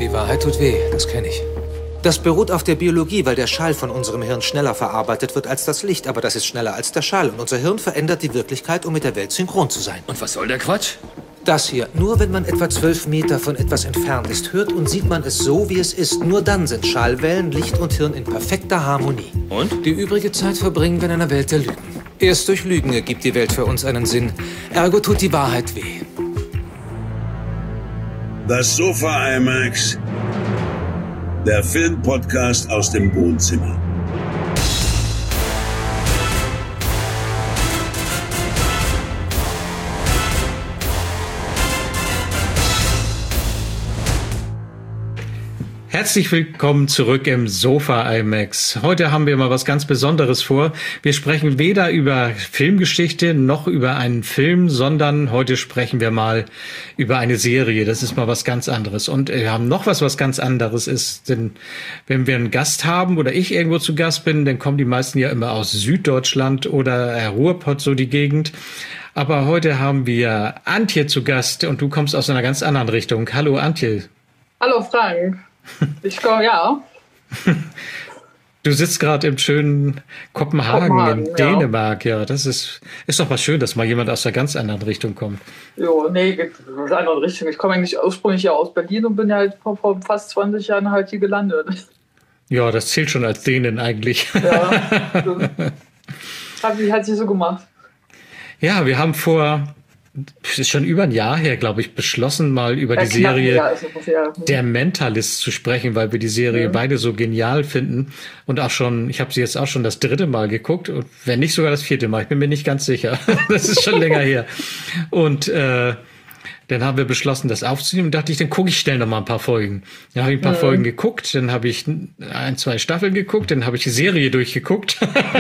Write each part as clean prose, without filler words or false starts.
Die Wahrheit tut weh, das kenne ich. Das beruht auf der Biologie, weil der Schall von unserem Hirn schneller verarbeitet wird als das Licht. Aber das ist schneller als der Schall. Und unser Hirn verändert die Wirklichkeit, um mit der Welt synchron zu sein. Und was soll der Quatsch? Das hier. Nur wenn man etwa 12 Meter von etwas entfernt ist, hört und sieht man es so, wie es ist. Nur dann sind Schallwellen, Licht und Hirn in perfekter Harmonie. Und? Die übrige Zeit verbringen wir in einer Welt der Lügen. Erst durch Lügen ergibt die Welt für uns einen Sinn. Ergo tut die Wahrheit weh. Das Sofa IMAX, der Filmpodcast aus dem Wohnzimmer. Herzlich willkommen zurück im Sofa IMAX. Heute haben wir mal was ganz Besonderes vor. Wir sprechen weder über Filmgeschichte noch über einen Film, sondern heute sprechen wir mal über eine Serie. Das ist mal was ganz anderes. Und wir haben noch was ganz anderes ist, denn wenn wir einen Gast haben oder ich irgendwo zu Gast bin, dann kommen die meisten ja immer aus Süddeutschland oder Ruhrpott, so die Gegend. Aber heute haben wir Antje zu Gast und du kommst aus einer ganz anderen Richtung. Hallo Antje. Hallo Frank. Ich komme, ja. Du sitzt gerade im schönen Kopenhagen in Dänemark. Ja, das ist doch mal schön, dass mal jemand aus einer ganz anderen Richtung kommt. Jo, nee, aus einer anderen Richtung. Ich komme eigentlich ursprünglich ja aus Berlin und bin ja halt vor fast 20 Jahren halt hier gelandet. Ja, das zählt schon als Dänen eigentlich. Ja, hat sich so gemacht. Ja, wir haben es ist schon über ein Jahr her, glaube ich, beschlossen, mal über die Serie Der Mentalist zu sprechen, weil wir die Serie beide so genial finden. Und auch schon, ich habe sie jetzt auch schon das 3. Mal geguckt, und wenn nicht sogar das 4. Mal, ich bin mir nicht ganz sicher. Das ist schon länger her. Und dann haben wir beschlossen, das aufzunehmen, und dachte ich, dann gucke ich schnell noch mal ein paar Folgen. Dann habe ich ein paar Folgen geguckt, dann habe ich 1-2 Staffeln geguckt, dann habe ich die Serie durchgeguckt.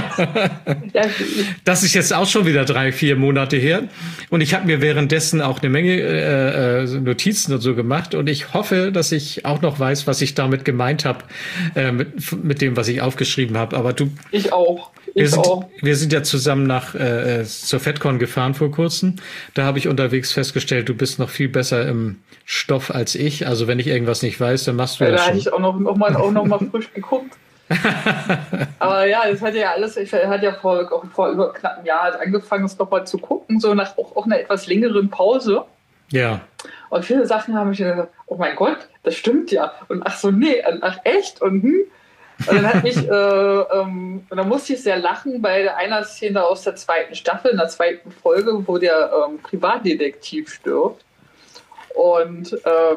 Das ist jetzt auch schon wieder 3-4 Monate her. Und ich habe mir währenddessen auch eine Menge Notizen und so gemacht. Und ich hoffe, dass ich auch noch weiß, was ich damit gemeint habe, mit dem, was ich aufgeschrieben habe. Aber du... Ich auch. Wir sind ja zusammen zur FedCon gefahren vor kurzem. Da habe ich unterwegs festgestellt, du bist noch viel besser im Stoff als ich. Also wenn ich irgendwas nicht weiß, dann machst du das schon. Da hatte ich auch noch mal frisch geguckt. Aber ja, das hat ja alles, ich hatte ja vor über knapp einem Jahr angefangen, das nochmal zu gucken, so nach auch einer etwas längeren Pause. Ja. Und viele Sachen haben mich gedacht, oh mein Gott, das stimmt ja. Und ach so, nee, ach echt? Und Und dann hat mich, und dann musste ich sehr lachen bei einer Szene aus der 2. Staffel, in der 2. Folge, wo der Privatdetektiv stirbt. Und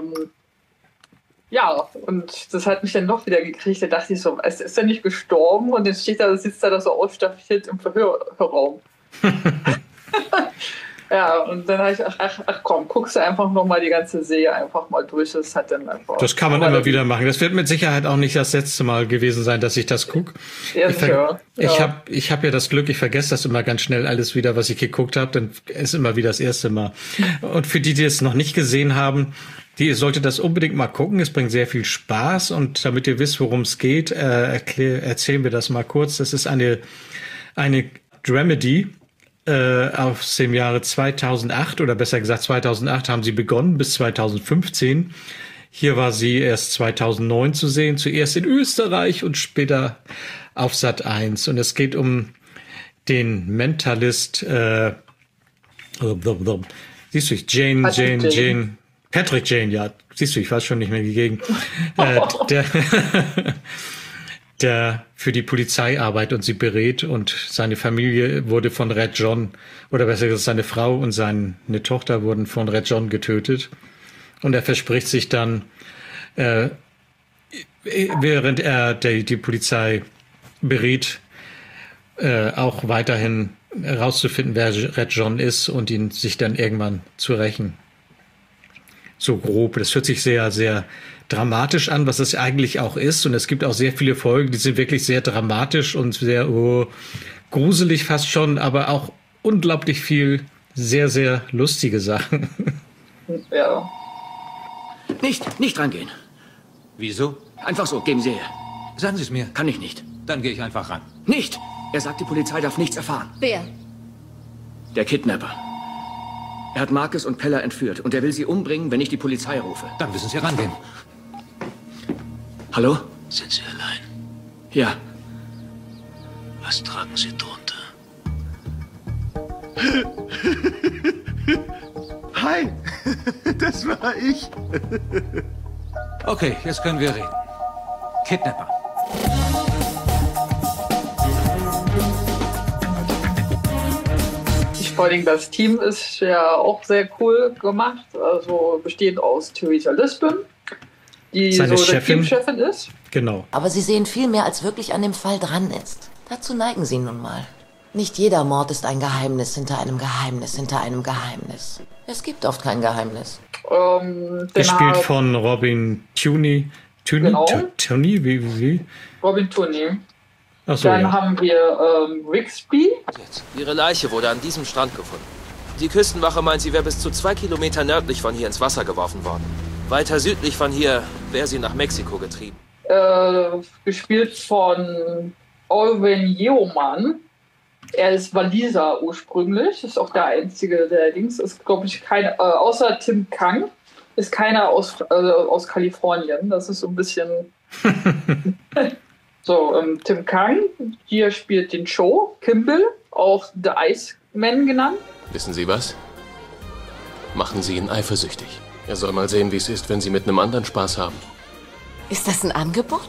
und das hat mich dann noch wieder gekriegt. Da dachte ich so, ist er nicht gestorben? Und jetzt sitzt er da so ausstaffiert im Verhörraum. Ja, und dann habe ich, ach komm, guckst du einfach nochmal die ganze Serie einfach mal durch. Das hat dann einfach. Das kann man immer wieder machen. Das wird mit Sicherheit auch nicht das letzte Mal gewesen sein, dass ich das gucke. Ja, sicher. Ich hab ja das Glück, ich vergesse das immer ganz schnell alles wieder, was ich geguckt habe. Dann ist immer wieder das erste Mal. Und für die es noch nicht gesehen haben, ihr solltet das unbedingt mal gucken. Es bringt sehr viel Spaß. Und damit ihr wisst, worum es geht, erzählen wir das mal kurz. Das ist eine Dramedy. Aus dem Jahre 2008, oder besser gesagt 2008 haben sie begonnen bis 2015. Hier war sie erst 2009 zu sehen, zuerst in Österreich und später auf Sat.1. Und es geht um den Mentalist, siehst du, Patrick Jane, ja, siehst du, ich weiß schon nicht mehr die Gegend. Der für die Polizei arbeitet und sie berät, und seine Familie wurde von Red John, oder besser gesagt seine Frau und seine Tochter wurden von Red John getötet. Und er verspricht sich dann, während er die Polizei berät, auch weiterhin herauszufinden, wer Red John ist, und ihn sich dann irgendwann zu rächen. So grob. Das hört sich sehr, sehr dramatisch an, was es eigentlich auch ist. Und es gibt auch sehr viele Folgen, die sind wirklich sehr dramatisch und sehr gruselig fast schon, aber auch unglaublich viel sehr, sehr lustige Sachen. Ja. Nicht rangehen. Wieso? Einfach so, geben Sie her. Sagen Sie es mir. Kann ich nicht. Dann gehe ich einfach ran. Nicht! Er sagt, die Polizei darf nichts erfahren. Wer? Der Kidnapper. Er hat Marcus und Pella entführt und er will sie umbringen, wenn ich die Polizei rufe. Dann müssen Sie rangehen. Hallo? Sind Sie allein? Ja. Was tragen Sie drunter? Hi, das war ich. Okay, jetzt können wir reden. Kidnapper. Vor allem das Team ist ja auch sehr cool gemacht. Also bestehend aus Theresa Lisbon, die Seine so Chefin. die Teamchefin ist. Genau. Aber sie sehen viel mehr, als wirklich an dem Fall dran ist. Dazu neigen sie nun mal. Nicht jeder Mord ist ein Geheimnis hinter einem Geheimnis hinter einem Geheimnis. Es gibt oft kein Geheimnis. Gespielt von Robin Tunney. Genau. Tunney? Wie? Robin Tunney. Achso, Dann ja. haben wir Rigsby. Ihre Leiche wurde an diesem Strand gefunden. Die Küstenwache meint, sie wäre bis zu 2 Kilometer nördlich von hier ins Wasser geworfen worden. Weiter südlich von hier wäre sie nach Mexiko getrieben. Gespielt von Owen Yeoman. Er ist Waliser ursprünglich. Ist auch der einzige, der Dings ist, glaube ich, kein, außer Tim Kang, ist keiner aus Kalifornien. Das ist so ein bisschen... So, Tim Kang, hier spielt den Cho, Kimball, auch The Iceman genannt. Wissen Sie was? Machen Sie ihn eifersüchtig. Er soll mal sehen, wie es ist, wenn Sie mit einem anderen Spaß haben. Ist das ein Angebot?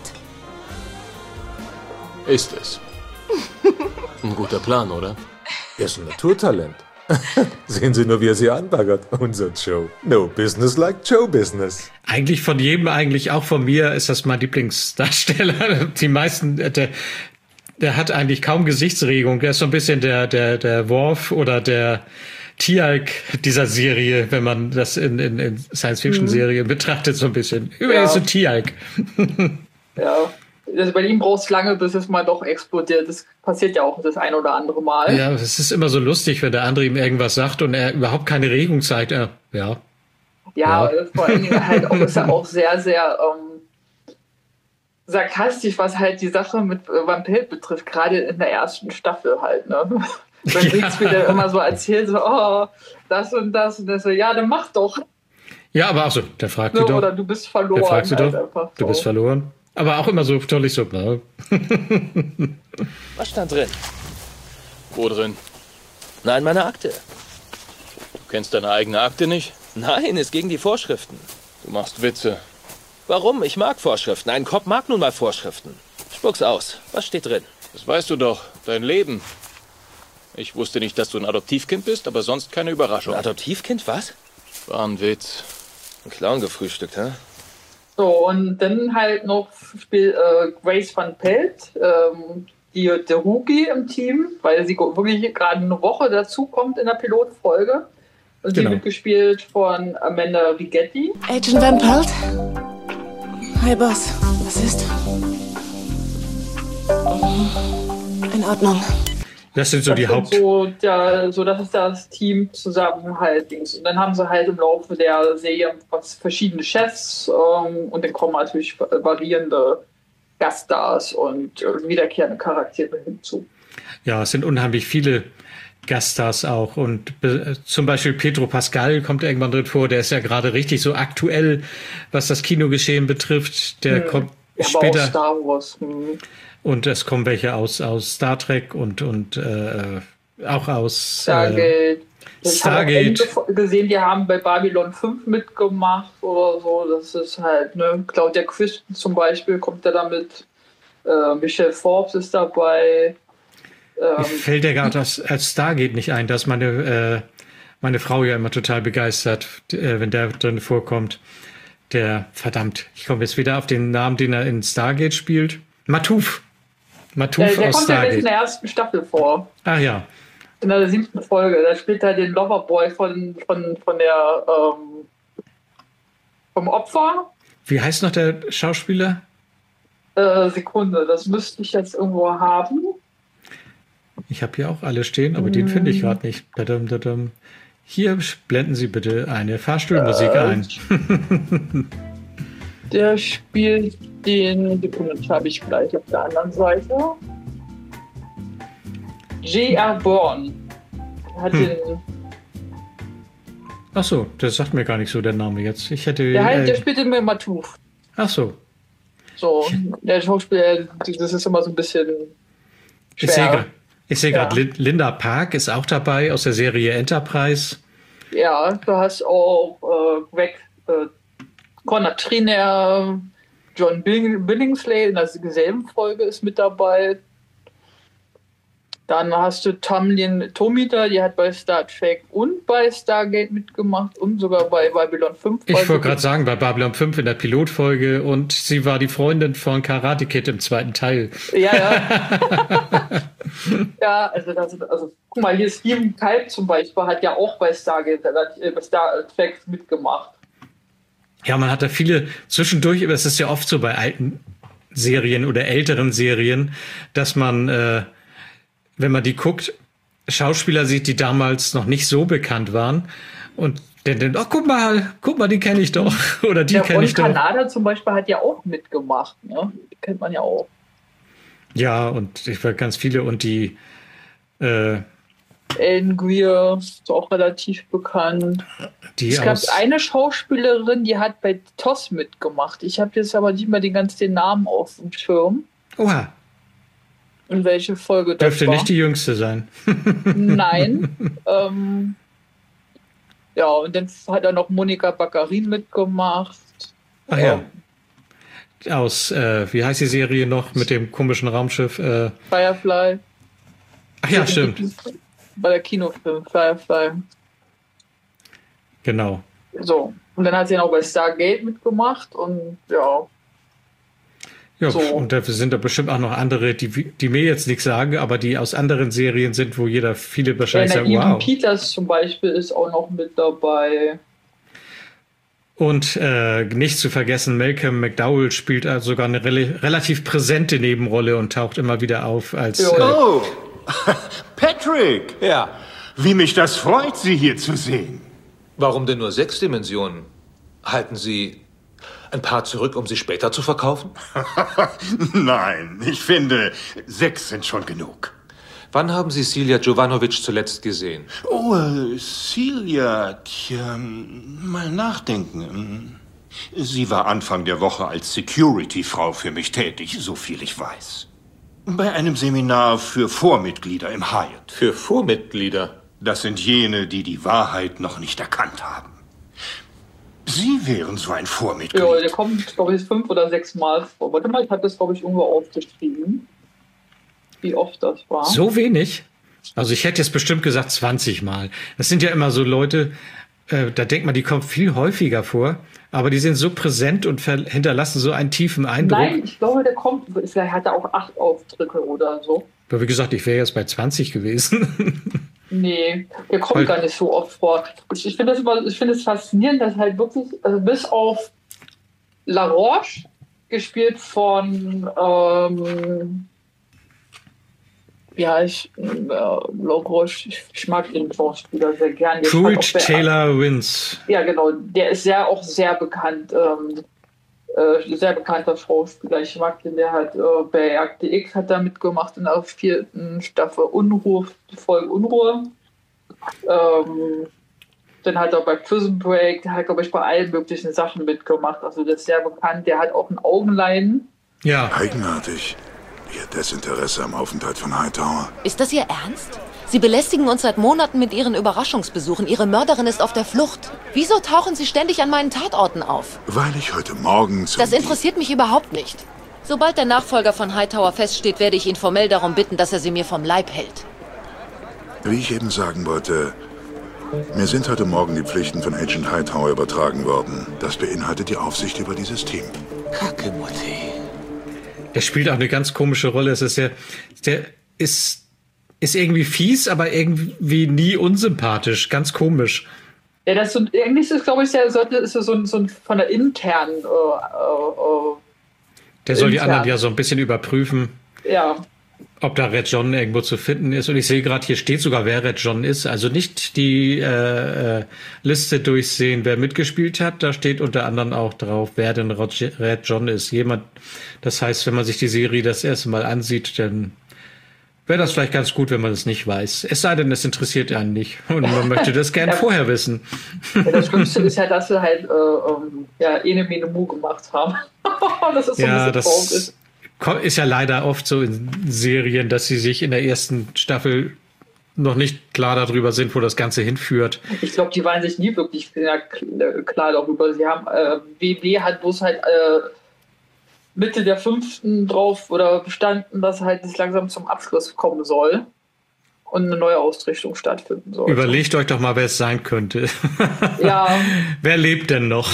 Ist es. Ein guter Plan, oder? Er ist ein Naturtalent. Sehen Sie nur, wie er sie anbaggert. Unser Joe. No business like Joe business. Eigentlich von jedem, eigentlich auch von mir, ist das mein Lieblingsdarsteller. Die meisten, der hat eigentlich kaum Gesichtsregung. Der ist so ein bisschen der Worf oder der Tialk dieser Serie, wenn man das in Science-Fiction-Serien betrachtet, so ein bisschen. Übrigens so Tialk. Ja. Also bei ihm braucht es lange, bis es mal doch explodiert. Das passiert ja auch das ein oder andere Mal. Ja, es ist immer so lustig, wenn der andere ihm irgendwas sagt und er überhaupt keine Regung zeigt. Ja, vor allen Dingen halt auch, ist er auch sehr, sehr sarkastisch, was halt die Sache mit Van Pelt betrifft, gerade in der ersten Staffel halt, ne? Wenn Rigsby dann immer so erzählt, so, oh, das und das und das, so, ja, dann mach doch. Ja, aber auch so, der fragt sie doch. Oder du bist verloren. Der fragt sie halt doch, einfach du bist verloren. Aber auch immer so völlig so. Ne? Was stand drin? Wo drin? Nein, meine Akte. Du kennst deine eigene Akte nicht? Nein, ist gegen die Vorschriften. Du machst Witze. Warum? Ich mag Vorschriften. Ein Cop mag nun mal Vorschriften. Spuck's aus. Was steht drin? Das weißt du doch. Dein Leben. Ich wusste nicht, dass du ein Adoptivkind bist, aber sonst keine Überraschung. Ein Adoptivkind? Was? War ein Witz. Ein Clown gefrühstückt, hä? So, und dann halt noch spielt Grace Van Pelt, der Rookie im Team, weil sie wirklich gerade eine Woche dazukommt in der Pilotfolge. Und die wird gespielt von Amanda Rigetti. Agent Van Pelt? Hi, Boss. Was ist? In Ordnung. Das sind so die Haupt... So, das ist das Team zusammen halt. Und dann haben sie halt im Laufe der Serie verschiedene Chefs und dann kommen natürlich variierende Gaststars und wiederkehrende Charaktere hinzu. Ja, es sind unheimlich viele Gaststars auch. Und zum Beispiel Pedro Pascal kommt irgendwann drin vor. Der ist ja gerade richtig so aktuell, was das Kinogeschehen betrifft. Der kommt später... Auch Star Wars. Und es kommen welche aus Star Trek und auch aus Stargate. Stargate. Ich habe gesehen, die haben bei Babylon 5 mitgemacht oder so. Das ist halt, ne, Claudia Christen zum Beispiel kommt da damit. Michelle Forbes ist dabei. Mir fällt ja gerade als Stargate nicht ein, dass meine Frau ja immer total begeistert, wenn der drin vorkommt. Verdammt, ich komme jetzt wieder auf den Namen, den er in Stargate spielt. Matuf der aus kommt Stargate. ja jetzt in der ersten Staffel vor. Ach ja. In der 7. Folge. Da spielt er den Loverboy vom Opfer. Wie heißt noch der Schauspieler? Sekunde, das müsste ich jetzt irgendwo haben. Ich habe hier auch alle stehen, aber den finde ich gerade nicht. Hier blenden Sie bitte eine Fahrstuhlmusik ein. Der spielt den, Sekunde, habe ich gleich auf der anderen Seite. J.R. Bourne. Hat den. Ach so, das sagt mir gar nicht so der Name jetzt. Ich hätte. Der spielt den mit Matuf. Ach so. So, der Schauspieler, das ist immer so ein bisschen schwer. Ich sehe gerade, Linda Park ist auch dabei aus der Serie Enterprise. Ja, du hast auch Greg Conrad Triner, John Billingsley in derselben Folge ist mit dabei. Dann hast du Tamlin Tomita, die hat bei Star Trek und bei Stargate mitgemacht und sogar bei Babylon 5. Ich wollte gerade sagen, bei Babylon 5 in der Pilotfolge, und sie war die Freundin von Karate Kid im zweiten Teil. Ja. Ja, also guck mal, hier Steven Kalb zum Beispiel hat ja auch bei Stargate, bei Star Trek mitgemacht. Ja, man hat da viele zwischendurch, aber es ist ja oft so bei alten Serien oder älteren Serien, dass man, wenn man die guckt, Schauspieler sieht, die damals noch nicht so bekannt waren und dann denkt, oh, guck mal, die kenne ich doch. Oder die kenne ich doch. Kanada zum Beispiel hat ja auch mitgemacht, ne? Die kennt man ja auch. Ja, und ich war ganz viele und die Ellen Greer ist auch relativ bekannt. Es gab eine Schauspielerin, die hat bei TOS mitgemacht. Ich habe jetzt aber nicht mehr den Namen auf dem Schirm. Oha. In welche Folge das Dürfte war. nicht die jüngste sein. Nein. Ja, und dann hat er noch Monika Baccarin mitgemacht. Ach ja. Aus, wie heißt die Serie noch mit dem komischen Raumschiff? Firefly. Ach ja, stimmt. Bei der Kinofilm Firefly. Genau. So. Und dann hat sie noch bei Stargate mitgemacht und ja. Ja, so. Und da sind da bestimmt auch noch andere, die mir jetzt nichts sagen, aber die aus anderen Serien sind, wo viele wahrscheinlich sagen, wow. Peters zum Beispiel ist auch noch mit dabei. Und nicht zu vergessen, Malcolm McDowell spielt also sogar eine relativ präsente Nebenrolle und taucht immer wieder auf als... Oh, Patrick! Ja. Wie mich das freut, Sie hier zu sehen. Warum denn nur 6 Dimensionen? Halten Sie ein paar zurück, um sie später zu verkaufen? Nein, ich finde, 6 sind schon genug. Wann haben Sie Silja Jovanovic zuletzt gesehen? Oh, Silja, tja, mal nachdenken. Sie war Anfang der Woche als Security-Frau für mich tätig, so viel ich weiß. Bei einem Seminar für Vormitglieder im Hyatt. Für Vormitglieder? Das sind jene, die die Wahrheit noch nicht erkannt haben. Sie wären so ein Vormitglied. Ja, der kommt, glaube ich, 5 oder 6 Mal vor. Warte mal, ich habe das, glaube ich, irgendwo aufgeschrieben, wie oft das war. So wenig? Also ich hätte jetzt bestimmt gesagt 20 Mal. Das sind ja immer so Leute, da denkt man, die kommen viel häufiger vor, aber die sind so präsent und hinterlassen so einen tiefen Eindruck. Nein, ich glaube, der kommt, vielleicht hat er auch 8 Auftritte oder so. Aber wie gesagt, ich wäre jetzt bei 20 gewesen. Nee, der kommt gar nicht so oft vor. Ich finde es faszinierend, dass halt wirklich, also bis auf La Roche, gespielt von La Roche, ich mag den Schauspieler sehr gern. Pruitt Taylor Vince. Ja, genau, der ist auch sehr bekannt, sehr bekannter Schauspieler. Ich mag den, der hat bei Akte X hat er mitgemacht in der 4. Staffel Unruhe, die Folge Unruhe. Dann hat er bei Prison Break, der hat, glaube ich, bei allen möglichen Sachen mitgemacht. Also der ist sehr bekannt. Der hat auch ein Augenleiden. Ja. Eigenartig. Ihr Desinteresse am Aufenthalt von Hightower. Ist das Ihr Ernst? Sie belästigen uns seit Monaten mit Ihren Überraschungsbesuchen. Ihre Mörderin ist auf der Flucht. Wieso tauchen Sie ständig an meinen Tatorten auf? Weil ich heute Morgen Das interessiert mich überhaupt nicht. Sobald der Nachfolger von Hightower feststeht, werde ich ihn formell darum bitten, dass er sie mir vom Leib hält. Wie ich eben sagen wollte, mir sind heute Morgen die Pflichten von Agent Hightower übertragen worden. Das beinhaltet die Aufsicht über dieses Team. Kacke, Mutti. Der spielt auch eine ganz komische Rolle. Es ist der ist irgendwie fies, aber irgendwie nie unsympathisch. Ganz komisch. Ja, das so, eigentlich ist, glaube ich, ist so ein von der internen. Der soll die anderen ja so ein bisschen überprüfen. Ja. Ob da Red John irgendwo zu finden ist. Und ich sehe gerade, hier steht sogar, wer Red John ist. Also nicht die Liste durchsehen, wer mitgespielt hat. Da steht unter anderem auch drauf, wer denn Red John ist. Das heißt, wenn man sich die Serie das erste Mal ansieht, dann wäre das vielleicht ganz gut, wenn man das nicht weiß. Es sei denn, es interessiert einen nicht und man möchte das gern vorher wissen. Ja, das Schlimmste ist ja, dass sie halt Ene Mene Mu gemacht haben. Das ist so ein bisschen traurig. Ist ja leider oft so in Serien, dass sie sich in der ersten Staffel noch nicht klar darüber sind, wo das Ganze hinführt. Ich glaube, die waren sich nie wirklich klar darüber. Sie haben WB hat bloß halt Mitte der 5. drauf oder bestanden, dass halt das langsam zum Abschluss kommen soll und eine neue Ausrichtung stattfinden soll. Überlegt euch doch mal, wer es sein könnte. Ja. Wer lebt denn noch?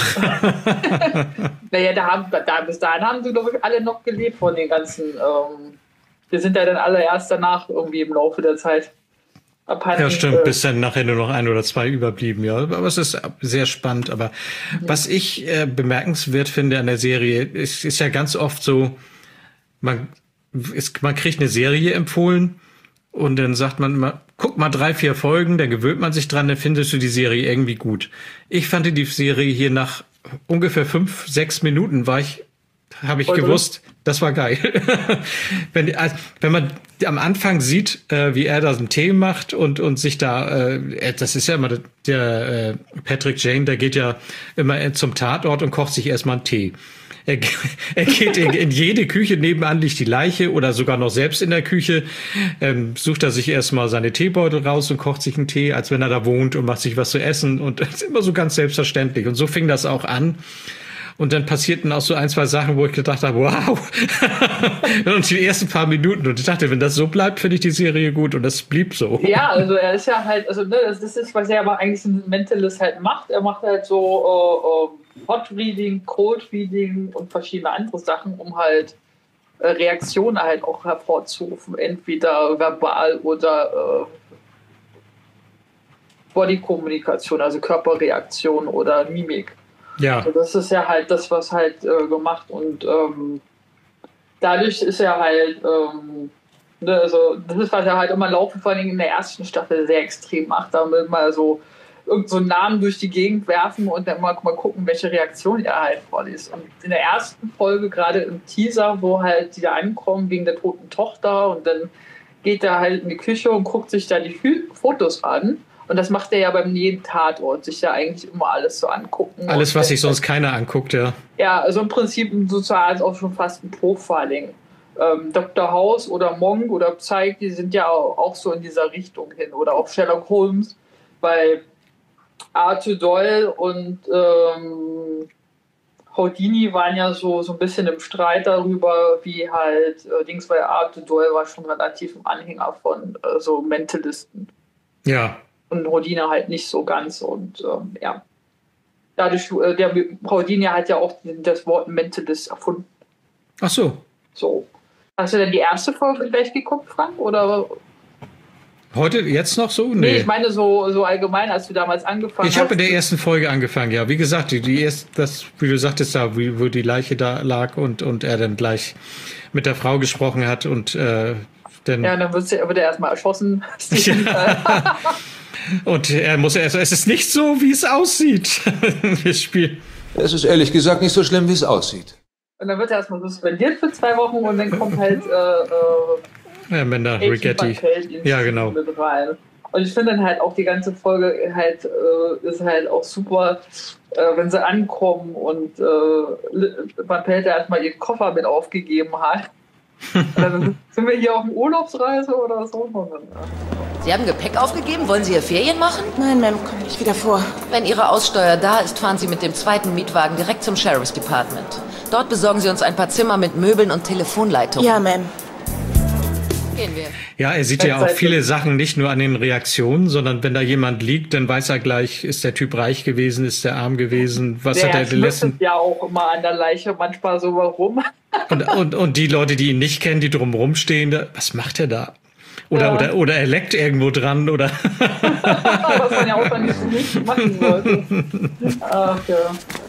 Naja, bis dahin haben sie, glaube ich, alle noch gelebt von den ganzen. Wir sind ja dann alle erst danach irgendwie im Laufe der Zeit abhanden. Ja, stimmt, bis dann nachher nur noch 1 oder 2 überblieben, ja. Aber es ist sehr spannend. Aber was ich bemerkenswert finde an der Serie, ist ja ganz oft so, man kriegt eine Serie empfohlen und dann sagt man, guck mal 3, 4 Folgen, dann gewöhnt man sich dran, dann findest du die Serie irgendwie gut. Ich fand die Serie hier nach ungefähr 5, 6 Minuten habe ich gewusst, das war geil. Wenn man am Anfang sieht, wie er da einen Tee macht und sich da, das ist ja immer der Patrick Jane, der geht ja immer zum Tatort und kocht sich erstmal einen Tee. Er geht in jede Küche, nebenan liegt die Leiche oder sogar noch selbst in der Küche, sucht er sich erstmal seine Teebeutel raus und kocht sich einen Tee, als wenn er da wohnt und macht sich was zu essen und das ist immer so ganz selbstverständlich. Und so fing das auch an. Und dann passierten auch so 1, 2 Sachen, wo ich gedacht habe, wow. Und die ersten paar Minuten. Und ich dachte, wenn das so bleibt, finde ich die Serie gut. Und das blieb so. Ja, also er ist ja halt, das ist, was er aber eigentlich ein Mentalist halt macht. Er macht halt so Hot Reading, Cold Reading und verschiedene andere Sachen, um halt Reaktionen halt auch hervorzurufen. Entweder verbal oder Bodykommunikation, also Körperreaktion oder Mimik. Ja. Also das ist ja halt das, was halt gemacht und dadurch ist er halt, also das ist, was er halt immer laufen, vor allem in der ersten Staffel sehr extrem macht, damit mal so irgend so einen Namen durch die Gegend werfen und dann mal gucken, welche Reaktion er halt vorliest. Und in der ersten Folge, gerade im Teaser, wo halt die da ankommen wegen der toten Tochter und dann geht er halt in die Küche und guckt sich da die Fotos an. Und das macht er ja beim jeden Tatort, sich ja eigentlich immer alles so angucken. Alles, was sich sonst keiner anguckt, ja. Ja, also im Prinzip sozusagen auch schon fast ein Profiling. Dr. House oder Monk oder Psyche, die sind ja auch so in dieser Richtung hin. Oder auch Sherlock Holmes, weil Arthur Doyle und Houdini waren ja so ein bisschen im Streit darüber, wie halt weil Arthur Doyle war schon relativ ein Anhänger von so Mentalisten. Ja. Und Houdini halt nicht so ganz. Und ja, dadurch, der Houdini hat ja auch das Wort Mentalist erfunden. Ach so. So. Hast du denn die erste Folge gleich geguckt, Frank? Oder? Heute, jetzt noch so? Nee, ich meine so allgemein, als du damals angefangen hast. Ich habe in der ersten Folge angefangen, ja. Wie gesagt, wie du sagtest, da, wo die Leiche da lag und er dann gleich mit der Frau gesprochen hat und dann... Ja, dann wird er erstmal erschossen. Und es ist nicht so, wie es aussieht, das Spiel. Es ist ehrlich gesagt nicht so schlimm, wie es aussieht. Und dann wird er erstmal suspendiert für 2 Wochen und dann kommt halt Amanda Rigetti. Ja, genau. Mit rein. Und ich finde dann halt auch die ganze Folge halt ist halt auch super, wenn sie ankommen und Van Pelt erstmal ihren Koffer mit aufgegeben hat. Dann sind wir hier auf einer Urlaubsreise oder so? Sie haben Gepäck aufgegeben? Wollen Sie hier Ferien machen? Nein, Ma'am, komm nicht wieder vor. Wenn Ihre Aussteuer da ist, fahren Sie mit dem 2. Mietwagen direkt zum Sheriff's Department. Dort besorgen Sie uns ein paar Zimmer mit Möbeln und Telefonleitungen. Ja, Ma'am. Gehen wir. Ja, er sieht ja auch viele Sachen nicht nur an den Reaktionen, sondern wenn da jemand liegt, dann weiß er gleich, ist der Typ reich gewesen, ist der arm gewesen, was hat er den letzten... ja auch immer an der Leiche manchmal so warum. Und die Leute, die ihn nicht kennen, die drumherum stehen, was macht er da? Oder er leckt irgendwo dran, oder... Was man ja auch dann nicht machen sollte. Ach ja.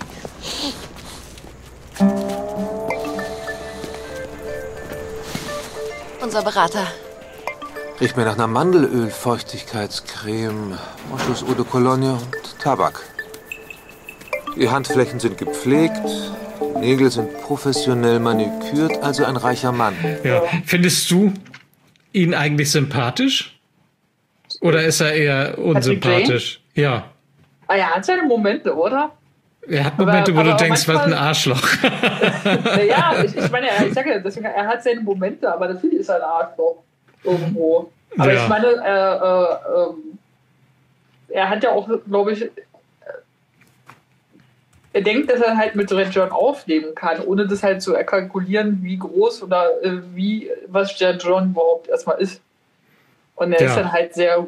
Unser Berater. Riecht mir nach einer Mandelöl, Feuchtigkeitscreme, Moschus Eau de Cologne und Tabak. Die Handflächen sind gepflegt, die Nägel sind professionell manikürt, also ein reicher Mann. Ja, findest du, ihn eigentlich sympathisch? Oder ist er eher unsympathisch? Ja. Ah, er hat seine Momente, oder? Er hat Momente, wo du denkst, was ein Arschloch. Ja, ich meine, ich sage ja, deswegen, er hat seine Momente, aber natürlich ist er ein Arschloch irgendwo. Aber ich meine, er hat ja auch, glaube ich, er denkt, dass er halt mit Red John aufnehmen kann, ohne das halt zu erkalkulieren, wie groß oder was der John überhaupt erstmal ist. Und er ist dann halt sehr,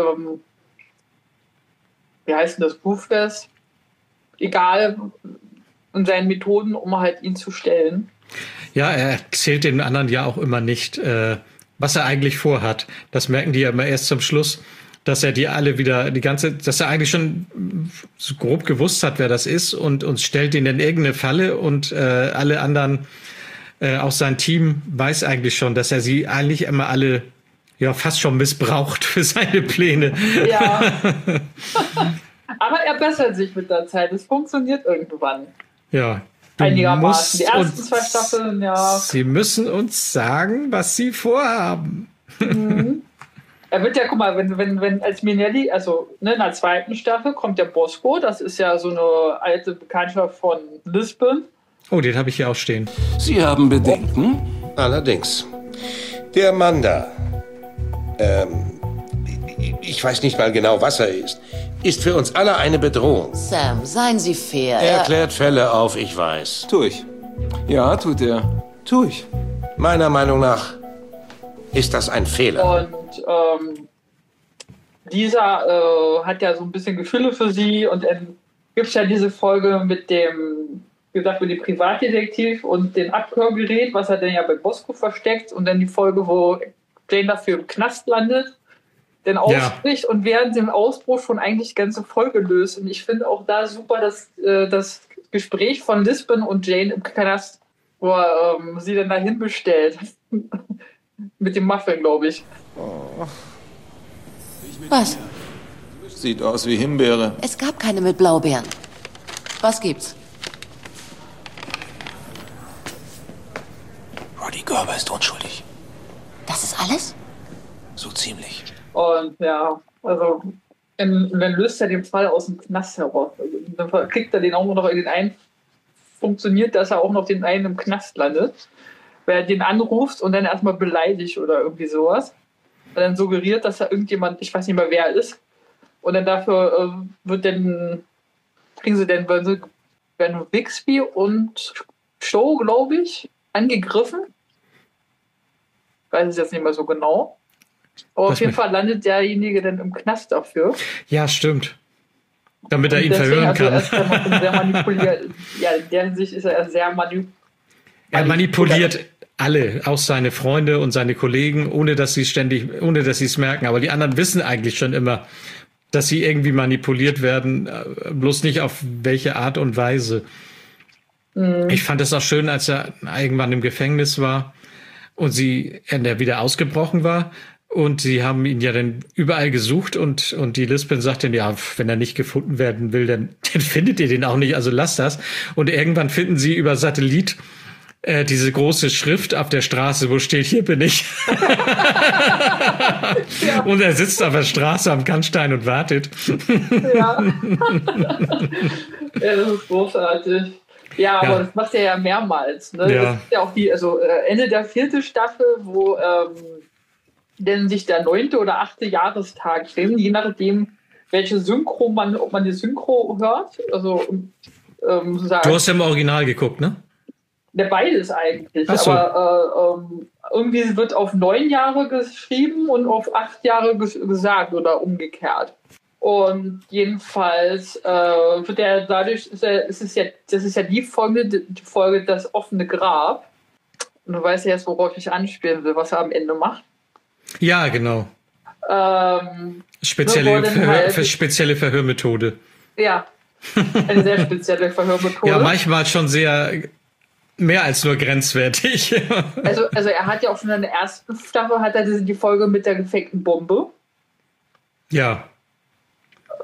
wie heißt denn das, ruthless, egal in seinen Methoden, um halt ihn zu stellen. Ja, er erzählt den anderen ja auch immer nicht, was er eigentlich vorhat. Das merken die ja immer erst zum Schluss, dass er die alle wieder, dass er eigentlich schon so grob gewusst hat, wer das ist und uns stellt ihn in irgendeine Falle und alle anderen, auch sein Team weiß eigentlich schon, dass er sie eigentlich immer alle fast schon missbraucht für seine Pläne. Ja. Aber er bessert sich mit der Zeit. Es funktioniert irgendwann. Ja. Einigermaßen. Die ersten 2 Staffeln, Sie müssen uns sagen, was Sie vorhaben. Mhm. Er wird ja, guck mal, wenn als Minelli, also in der 2. Staffel kommt der Bosco, das ist ja so eine alte Bekanntschaft von Lisbon. Oh, den habe ich hier auch stehen. Sie haben Bedenken? Allerdings. Der Mann da, ich weiß nicht mal genau, was er ist für uns alle eine Bedrohung. Sam, seien Sie fair. Er klärt Fälle auf, ich weiß. Tu ich. Ja, tut er. Tu ich. Meiner Meinung nach ist das ein Fehler. Und dieser hat ja so ein bisschen Gefühle für sie und dann gibt es ja diese Folge mit dem, wie gesagt, mit dem Privatdetektiv und dem Abhörgerät, was er dann ja bei Bosco versteckt und dann die Folge, wo Jane dafür im Knast landet, dann ausbricht und während dem Ausbruch schon eigentlich die ganze Folge löst. Und ich finde auch da super, dass das Gespräch von Lisbon und Jane im Knast, wo er sie dann dahin bestellt. Mit dem Muffin, glaube ich. Oh. Was? Sieht aus wie Himbeere. Es gab keine mit Blaubeeren. Was gibt's? Roddy Gerber ist unschuldig. Das ist alles? So ziemlich. Und ja, also dann löst er den Fall aus dem Knast heraus. Also, dann kriegt er den auch noch in den einen. Funktioniert, dass er auch noch den einen im Knast landet. Wer den anruft und dann erstmal beleidigt oder irgendwie sowas. Und dann suggeriert, dass er irgendjemand, ich weiß nicht mehr wer er ist. Und dann dafür werden Bixby und Show, glaube ich, angegriffen. Weiß es jetzt nicht mehr so genau. Aber auf jeden Fall landet derjenige dann im Knast dafür. Ja, stimmt. Damit er ihn verhören kann. Sehr manipuliert. Ja, in der Hinsicht ist er sehr Er manipuliert alle, auch seine Freunde und seine Kollegen, ohne dass sie es merken. Aber die anderen wissen eigentlich schon immer, dass sie irgendwie manipuliert werden, bloß nicht auf welche Art und Weise. Mhm. Ich fand es auch schön, als er irgendwann im Gefängnis war und er wieder ausgebrochen war. Und sie haben ihn ja dann überall gesucht und die Lisbon sagt dann, ja, wenn er nicht gefunden werden will, dann findet ihr den auch nicht, also lasst das. Und irgendwann finden sie über Satellit diese große Schrift auf der Straße, wo steht, hier bin ich. Ja. Und er sitzt auf der Straße am Kannstein und wartet. Ja. Ja, das ist großartig. Ja, aber das macht er ja mehrmals. Ne? Ja. Das ist ja auch Ende der 4. Staffel, wo denn sich der 9. oder 8. Jahrestag filmen, je nachdem, welche Synchro ob man die Synchro hört. Also, du hast ja im Original geguckt, ne? Beides eigentlich. So. Aber irgendwie wird auf 9 Jahre geschrieben und auf 8 Jahre gesagt oder umgekehrt. Und jedenfalls wird er dadurch, das ist ja die Folge Das offene Grab. Und du weißt ja jetzt, worauf ich anspielen will, was er am Ende macht. Ja, genau. Spezielle Verhörmethode. Ja, eine sehr spezielle Verhörmethode. Ja, manchmal schon sehr mehr als nur grenzwertig. Also er hat ja auch schon in der 1. Staffel die Folge mit der gefakten Bombe. Ja.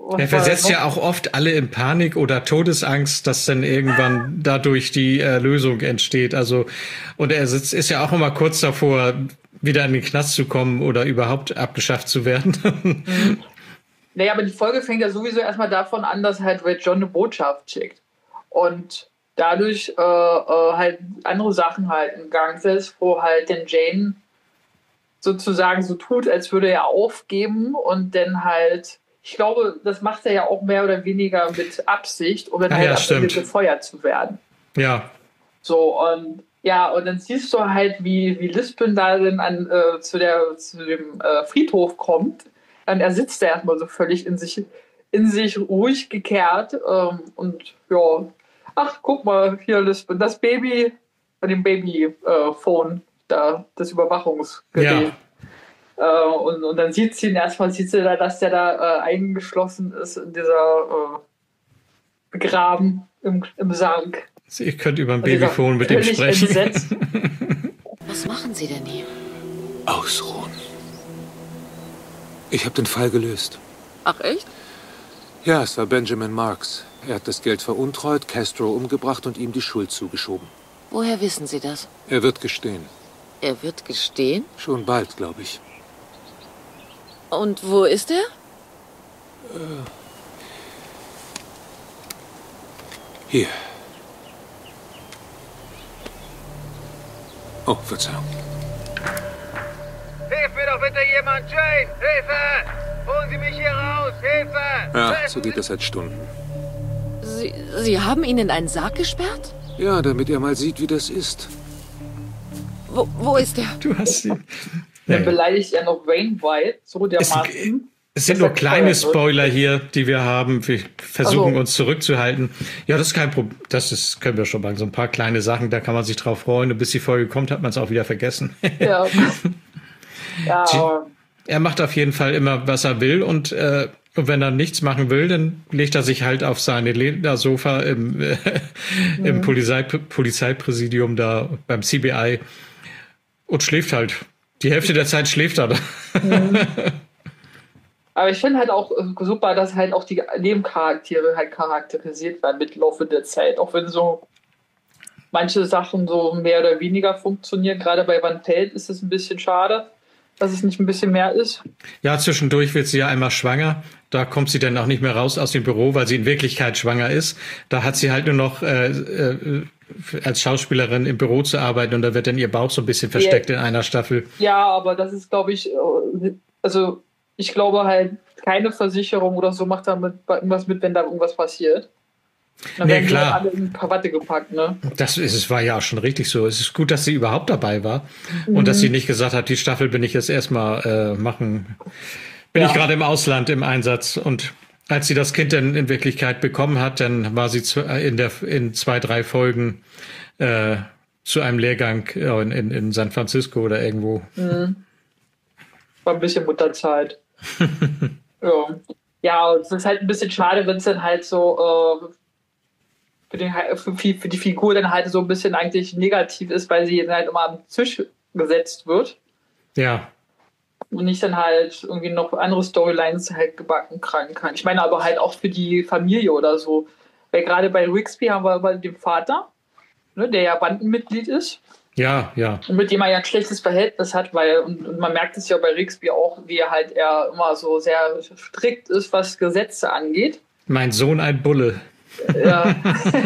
Er versetzt ja auch oft alle in Panik oder Todesangst, dass dann irgendwann dadurch die Lösung entsteht. Also, und er ist ja auch immer kurz davor, wieder in den Knast zu kommen oder überhaupt abgeschafft zu werden. Naja, aber die Folge fängt ja sowieso erstmal davon an, dass halt Red John eine Botschaft schickt. Und dadurch halt andere Sachen halt in Gang setzt, wo halt den Jane sozusagen so tut, als würde er aufgeben und dann halt, ich glaube, das macht er ja auch mehr oder weniger mit Absicht, um dann halt am Ende gefeuert zu werden. Ja. So, und ja, und dann siehst du halt, wie Lisbon da dann zu dem Friedhof kommt. Und er sitzt da erstmal so völlig in sich ruhig gekehrt und ja, ach, guck mal, hier Lisbon, das Baby, dem Babyphone, da, das Überwachungsgerät. Ja. Und dann sieht sie da, dass der da eingeschlossen ist in dieser begraben im Sarg. Ich könnte über ein Babyphone mit ihm sprechen. Entsetzt. Was machen Sie denn hier? Ausruhen. Ich habe den Fall gelöst. Ach, echt? Ja, es war Benjamin Marks. Er hat das Geld veruntreut, Castro umgebracht und ihm die Schuld zugeschoben. Woher wissen Sie das? Er wird gestehen. Er wird gestehen? Schon bald, glaube ich. Und wo ist er? Hier. Oh, Verzeihung. Hilf mir doch bitte jemand, Jane! Hilfe! Holen Sie mich hier raus! Hilfe! Ja, so geht das seit Stunden. Sie haben ihn in einen Sarg gesperrt? Ja, damit er mal sieht, wie das ist. Wo ist er? Du hast ihn. Dann beleidigt er noch Wayne White, so dermaßen. Es sind nur kleine Spoiler hier, die wir haben. Wir versuchen uns zurückzuhalten. Ja, das ist kein Problem. Das können wir schon machen. So ein paar kleine Sachen, da kann man sich drauf freuen. Und bis die Folge kommt, hat man es auch wieder vergessen. Ja. Ja. Er macht auf jeden Fall immer, was er will. Und wenn er nichts machen will, dann legt er sich halt auf seine Ledersofa im Polizeipräsidium da beim CBI und schläft halt. Die Hälfte der Zeit schläft er da. Aber ich finde halt auch super, dass halt auch die Nebencharaktere halt charakterisiert werden mit Laufe der Zeit. Auch wenn so manche Sachen so mehr oder weniger funktionieren. Gerade bei Van Pelt ist es ein bisschen schade, dass es nicht ein bisschen mehr ist. Ja, zwischendurch wird sie ja einmal schwanger. Da kommt sie dann auch nicht mehr raus aus dem Büro, weil sie in Wirklichkeit schwanger ist. Da hat sie halt nur noch als Schauspielerin im Büro zu arbeiten und da wird dann ihr Bauch so ein bisschen versteckt in einer Staffel. Ja, aber das ist, glaube ich, also ich glaube halt, keine Versicherung oder so macht damit irgendwas mit, wenn da irgendwas passiert. Dann werden klar. Halt alle in ein paar Watte gepackt, ne? Es war ja auch schon richtig so. Es ist gut, dass sie überhaupt dabei war und dass sie nicht gesagt hat, die Staffel bin ich jetzt erstmal machen. Bin ich gerade im Ausland im Einsatz und als sie das Kind dann in Wirklichkeit bekommen hat, dann war sie in 2, 3 Folgen zu einem Lehrgang in San Francisco oder irgendwo. War ein bisschen Mutterzeit. Ja, es ist halt ein bisschen schade, wenn es dann halt so für die Figur dann halt so ein bisschen eigentlich negativ ist, weil sie dann halt immer am Tisch gesetzt wird. Ja. Und nicht dann halt irgendwie noch andere Storylines halt gebacken kriegen kann. Ich meine aber halt auch für die Familie oder so. Weil gerade bei Rigsby haben wir bei dem Vater, ne, der ja Bandenmitglied ist. Ja. Und mit dem er ja ein schlechtes Verhältnis hat, weil, und man merkt es ja bei Rigsby auch, wie er immer so sehr strikt ist, was Gesetze angeht. Mein Sohn ein Bulle. Ja.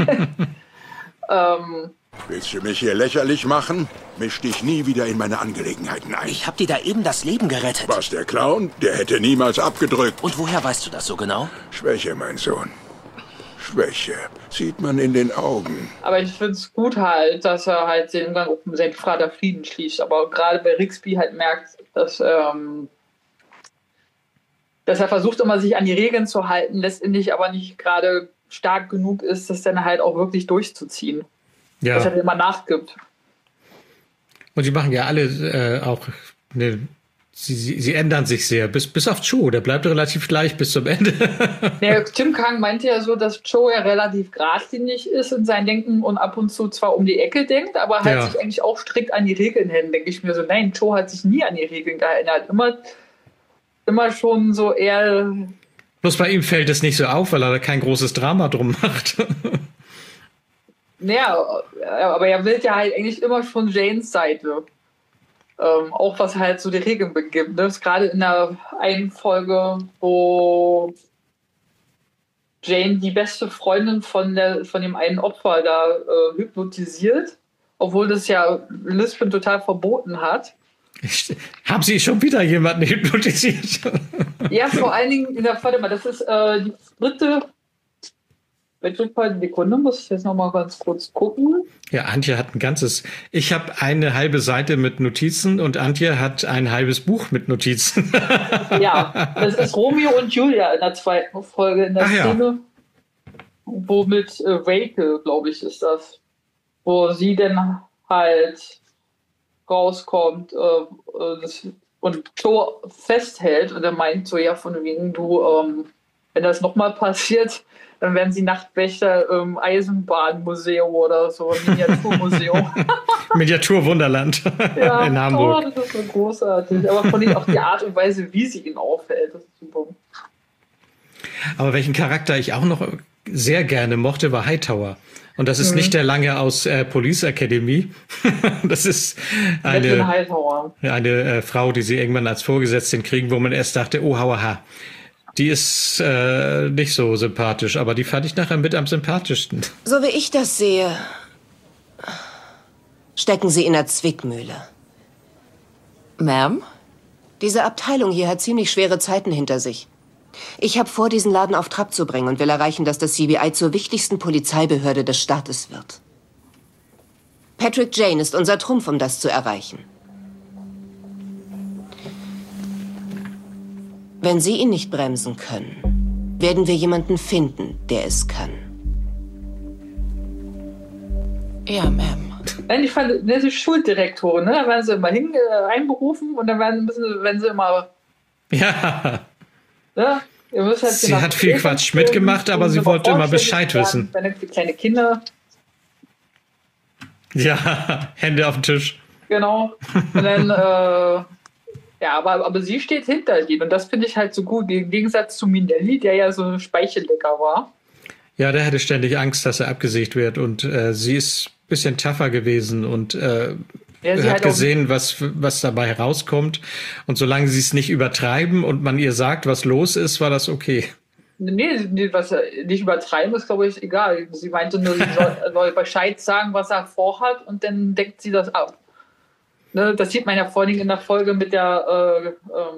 Willst du mich hier lächerlich machen? Misch dich nie wieder in meine Angelegenheiten ein. Ich hab dir da eben das Leben gerettet. Was, der Clown? Der hätte niemals abgedrückt. Und woher weißt du das so genau? Schwäche, mein Sohn. Schwäche. Sieht man in den Augen. Aber ich finde es gut halt, dass er halt den Umgang mit seinem Vater Frieden schließt. Aber gerade bei Rigsby halt merkt, dass er versucht immer, sich an die Regeln zu halten, letztendlich aber nicht gerade stark genug ist, das dann halt auch wirklich durchzuziehen. Ja. Dass er immer nachgibt. Und die machen ja alle auch sie ändern sich sehr, bis auf Cho, der bleibt relativ gleich bis zum Ende. Der Tim Kang meinte ja so, dass Cho ja relativ geradlinig ist in seinem Denken und ab und zu zwar um die Ecke denkt, aber halt sich eigentlich auch strikt an die Regeln hält. Denke ich mir so, nein, Cho hat sich nie an die Regeln gehalten. Er hat immer schon so eher Bloß bei ihm fällt es nicht so auf, weil er da kein großes Drama drum macht. Naja, aber er will ja halt eigentlich immer schon Janes Seite. Auch was halt so die Regeln begibt. Ne? Gerade in der einen Folge, wo Jane die beste Freundin von dem einen Opfer da hypnotisiert, obwohl das ja Lisbon total verboten hat. Haben Sie schon wieder jemanden hypnotisiert? Ja, vor allen Dingen, warte mal, das ist die dritte. Welche Sekunde muss ich jetzt noch mal ganz kurz gucken? Ja, Antje hat ein ganzes. Ich habe eine halbe Seite mit Notizen und Antje hat ein halbes Buch mit Notizen. Ja, das ist Romeo und Julia in der zweiten Folge in der Szene, wo mit Rachel, glaube ich, ist das, wo sie dann halt rauskommt und Joe festhält und er meint so, ja, von wegen, du, wenn das nochmal passiert, dann werden sie Nachtwächter im Eisenbahnmuseum oder so, im Miniaturmuseum. Miniaturwunderland Ja, in Hamburg. Oh, das ist so großartig. Aber von denen auch die Art und Weise, wie sie ihn aufhält, das ist super. Aber welchen Charakter ich auch noch sehr gerne mochte, war Hightower. Und das ist nicht der lange aus Police Academy. Das ist eine Frau, die sie irgendwann als Vorgesetzten kriegen, wo man erst dachte, oh, hauaha. Die ist nicht so sympathisch, aber die fand ich nachher mit am sympathischsten. So wie ich das sehe, stecken Sie in der Zwickmühle. Ma'am? Diese Abteilung hier hat ziemlich schwere Zeiten hinter sich. Ich habe vor, diesen Laden auf Trab zu bringen und will erreichen, dass das CBI zur wichtigsten Polizeibehörde des Staates wird. Patrick Jane ist unser Trumpf, um das zu erreichen. Wenn Sie ihn nicht bremsen können, werden wir jemanden finden, der es kann. Ja, Ma'am. Nein, ich fand, das ist Schuldirektorin, ne? Da werden sie immer einberufen und dann werden sie immer. Ja. Ne? Ihr müsst halt sie hat viel Quatsch mitgemacht, aber sie wollte immer Bescheid wissen. Für kleine Kinder. Ja, Hände auf den Tisch. Genau. Und dann, ja, aber sie steht hinter ihm und das finde ich halt so gut, im Gegensatz zu Minelli, der ja so ein Speichellecker war. Ja, der hatte ständig Angst, dass er abgesägt wird und sie ist ein bisschen tougher gewesen und hat gesehen, was dabei herauskommt und solange sie es nicht übertreiben und man ihr sagt, was los ist, war das okay. Nee, was nicht übertreiben ist, glaube ich, egal. Sie meinte nur, sie soll Bescheid sagen, was er vorhat und dann deckt sie das ab. Ne, das sieht man ja vor allem in der Folge mit der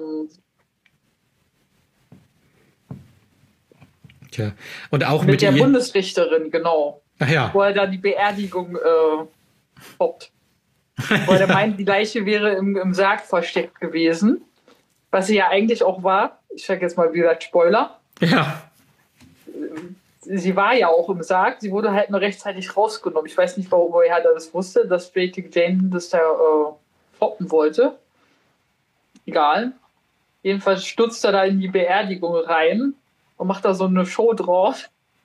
Tja. Und auch mit der Bundesrichterin, genau. Ach ja. Wo er da die Beerdigung hoppt. Wo er meint, die Leiche wäre im Sarg versteckt gewesen. Was sie ja eigentlich auch war. Ich sage jetzt mal, wie gesagt, Spoiler. Ja. Sie war ja auch im Sarg. Sie wurde halt nur rechtzeitig rausgenommen. Ich weiß nicht, woher er das wusste, dass Patrick Jane das da foppen wollte. Egal. Jedenfalls stürzt er da in die Beerdigung rein und macht da so eine Show drauf.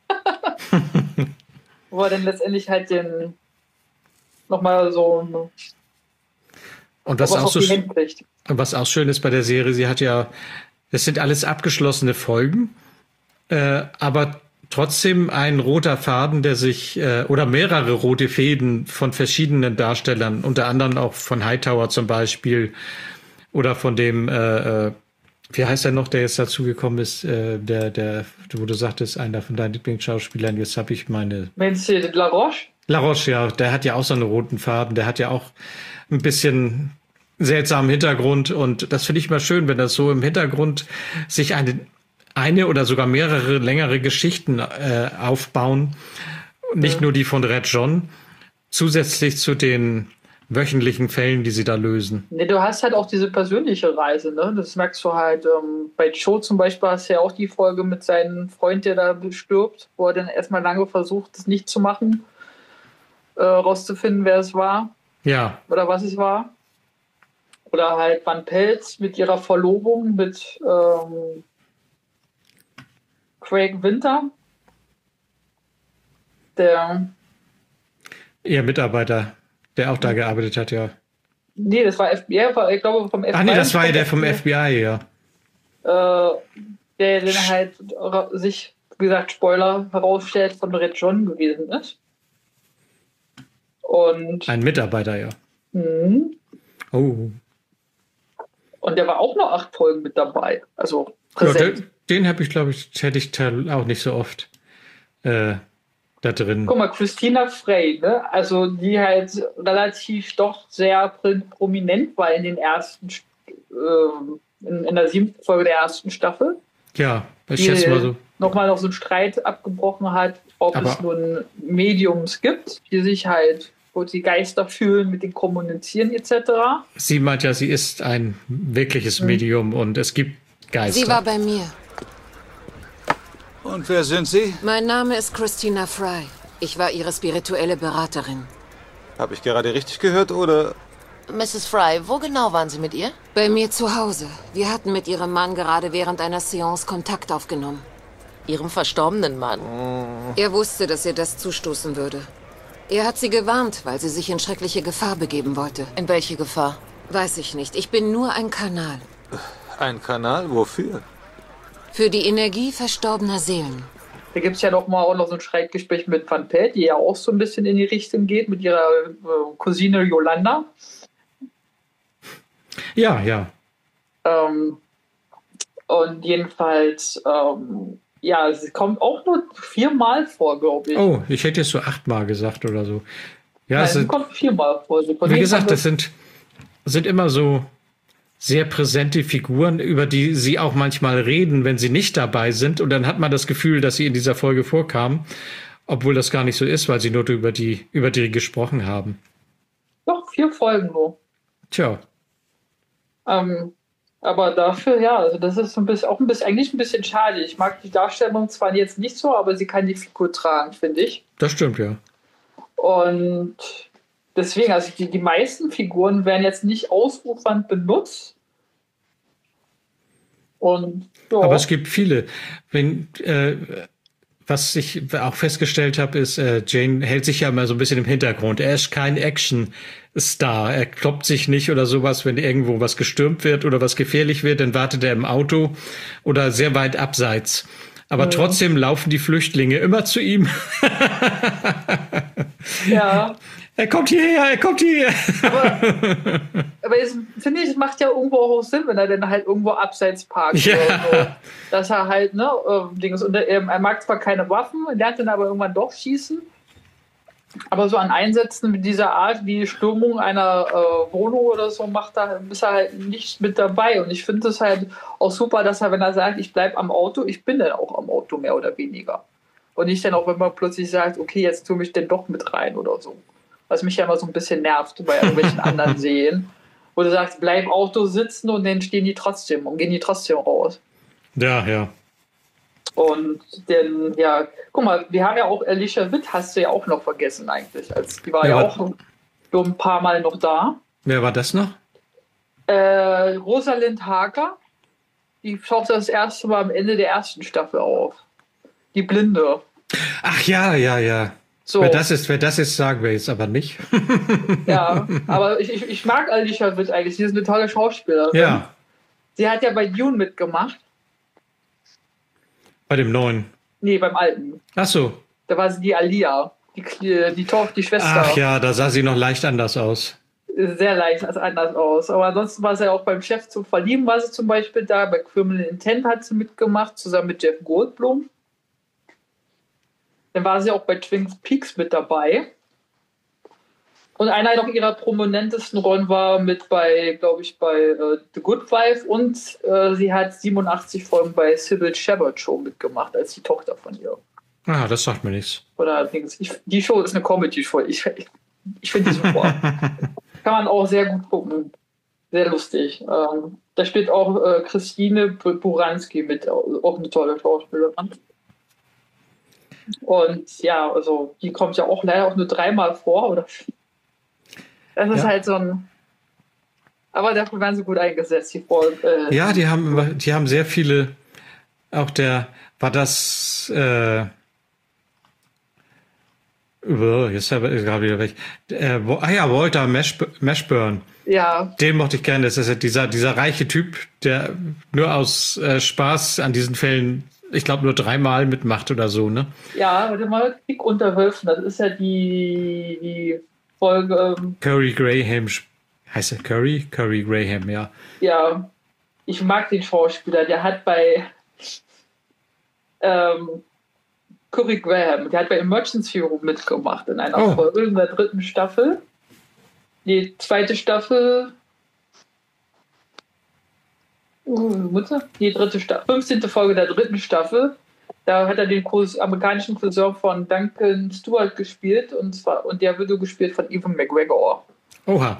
Wo er dann letztendlich halt den nochmal so und was auch schön ist bei der Serie, sie hat ja, das sind alles abgeschlossene Folgen, aber trotzdem ein roter Faden, der sich, oder mehrere rote Fäden von verschiedenen Darstellern, unter anderem auch von Hightower zum Beispiel, oder von dem, wie heißt er noch, der jetzt dazugekommen ist, der, wo du sagtest, einer von deinen Lieblingsschauspielern, jetzt habe ich meine... Meinst du LaRoche? LaRoche, ja, der hat ja auch so einen roten Faden, der hat ja auch ein bisschen seltsamen Hintergrund und das finde ich immer schön, wenn das so im Hintergrund sich eine oder sogar mehrere längere Geschichten aufbauen, nicht nur die von Red John, zusätzlich zu den wöchentlichen Fällen, die sie da lösen. Nee, du hast halt auch diese persönliche Reise, ne? Das merkst du halt. Bei Joe zum Beispiel hast du ja auch die Folge mit seinem Freund, der da stirbt, wo er dann erstmal lange versucht, das nicht zu machen, rauszufinden, wer es war. Ja. Oder was es war. Oder halt Van Peltz mit ihrer Verlobung mit Craig Winter. Ihr Mitarbeiter, der auch da gearbeitet hat, ja. Nee, das war FBI, ich glaube vom FBI. Ach nee, das war ja der vom FBI, ja. der dann halt sich, wie gesagt, Spoiler herausstellt, von Red John gewesen ist. Und ein Mitarbeiter, ja. Oh. Und der war auch noch 8 Folgen mit dabei. Also präsent. Ja, den habe ich, glaube ich, hätte ich auch nicht so oft da drin. Guck mal, Christina Frey, ne? Also die halt relativ doch sehr prominent war in den ersten, in der 7. Folge der ersten Staffel. Ja, ich schätze mal so. Nochmal noch so einen Streit abgebrochen hat, ob es nun Mediums gibt, die sich halt, wo die Geister fühlen, mit dem Kommunizieren etc. Sie meint ja, sie ist ein wirkliches Medium und es gibt Geister. Sie war bei mir. Und wer sind Sie? Mein Name ist Christina Frey. Ich war Ihre spirituelle Beraterin. Habe ich gerade richtig gehört, oder? Mrs. Frey, wo genau waren Sie mit ihr? Bei mir zu Hause. Wir hatten mit Ihrem Mann gerade während einer Seance Kontakt aufgenommen. Ihrem verstorbenen Mann? Er wusste, dass ihr das zustoßen würde. Er hat sie gewarnt, weil sie sich in schreckliche Gefahr begeben wollte. In welche Gefahr? Weiß ich nicht. Ich bin nur ein Kanal. Ein Kanal? Wofür? Für die Energie verstorbener Seelen. Da gibt es ja auch noch so ein Streitgespräch mit Van Pelt, die ja auch so ein bisschen in die Richtung geht, mit ihrer Cousine Yolanda. Ja, ja. Und jedenfalls, ja, sie kommt auch nur 4-mal vor, glaube ich. Oh, ich hätte jetzt so 8-mal gesagt oder so. Ja, nein, sie kommt 4-mal vor. Wie gesagt, das sind immer so sehr präsente Figuren, über die sie auch manchmal reden, wenn sie nicht dabei sind. Und dann hat man das Gefühl, dass sie in dieser Folge vorkamen, obwohl das gar nicht so ist, weil sie nur über die gesprochen haben. Doch, 4 Folgen nur. Tja. Aber dafür, ja, also das ist eigentlich ein bisschen schade. Ich mag die Darstellung zwar jetzt nicht so, aber sie kann die Figur tragen, finde ich. Das stimmt, ja. Und deswegen, also die meisten Figuren werden jetzt nicht ausufernd benutzt. Und, ja. Aber es gibt viele. Was ich auch festgestellt habe, ist, Jane hält sich ja immer so ein bisschen im Hintergrund. Er ist kein Action-Star. Er kloppt sich nicht oder sowas, wenn irgendwo was gestürmt wird oder was gefährlich wird, dann wartet er im Auto oder sehr weit abseits. Aber trotzdem laufen die Flüchtlinge immer zu ihm. Ja. Er kommt hierher, er kommt hierher. Aber finde ich, es macht ja irgendwo auch Sinn, wenn er dann halt irgendwo abseits parkt. Ja. So. Dass er halt, Dings, und er mag zwar keine Waffen, lernt dann aber irgendwann doch schießen. Aber so an Einsätzen mit dieser Art, wie Stürmung einer Wohnung oder so, ist er halt nicht mit dabei. Und ich finde es halt auch super, dass er, wenn er sagt, ich bleibe am Auto, ich bin dann auch am Auto, mehr oder weniger. Und nicht dann auch, wenn man plötzlich sagt, okay, jetzt tue mich denn doch mit rein oder so. Was mich ja immer so ein bisschen nervt bei irgendwelchen anderen Serien. Wo du sagst, bleib im Auto sitzen und dann gehen die trotzdem raus. Ja, ja. Und dann, ja, guck mal, wir haben ja auch Alicia Witt, hast du ja auch noch vergessen eigentlich. Die war ja auch so ein paar Mal noch da. Wer war das noch? Rosalind Hager. Die taucht das erste Mal am Ende der ersten Staffel auf. Die Blinde. Ach ja, ja, ja. So. Wer das ist, sagen wir jetzt aber nicht. Ja, aber ich mag Alicia Witt eigentlich. Sie ist eine tolle Schauspielerin. Ja. Sie hat ja bei Dune mitgemacht. Bei dem neuen? Nee, beim alten. Ach so. Da war sie die Alia, die Schwester. Ach ja, da sah sie noch leicht anders aus. Sehr leicht anders aus. Aber ansonsten war sie ja auch beim Chef zum Verlieben, war sie zum Beispiel da. Bei Criminal Intent hat sie mitgemacht, zusammen mit Jeff Goldblum. Dann war sie auch bei Twin Peaks mit dabei. Und einer noch ihrer prominentesten Rollen war bei The Good Wife. Und sie hat 87 Folgen bei Sybil Shepherd Show mitgemacht, als die Tochter von ihr. Ah, das sagt mir nichts. Oder die Show ist eine Comedy-Show. Ich finde die super. Kann man auch sehr gut gucken. Sehr lustig. Da spielt auch Christine Buranski mit, auch eine tolle Schauspielerin. Und ja, also die kommt ja auch leider auch nur 3-mal vor. Oder? Das ist halt so ein... Aber dafür werden sie gut eingesetzt. Ja, die haben sehr viele... Auch war das... Jetzt habe ich gerade wieder weg. Walter Mashburn. Ja. Den mochte ich gerne. Das ist ja dieser reiche Typ, der nur aus Spaß an diesen Fällen, ich glaube, nur 3-mal mitmacht oder so, ne? Ja, warte mal, Krieg unter Wölfen. Das ist ja die Folge. Curry Graham. Heißt er Curry? Curry Graham, ja. Ja. Ich mag den Schauspieler. Der hat bei Curry Graham, der hat bei Emergency Room mitgemacht in einer Folge in der 3. Staffel. Die 2. Staffel. Die 3. Staffel. 15. Folge der 3. Staffel. Da hat er den amerikanischen Cousin von Duncan Stewart gespielt und der wurde gespielt von Ewan McGregor. Oha.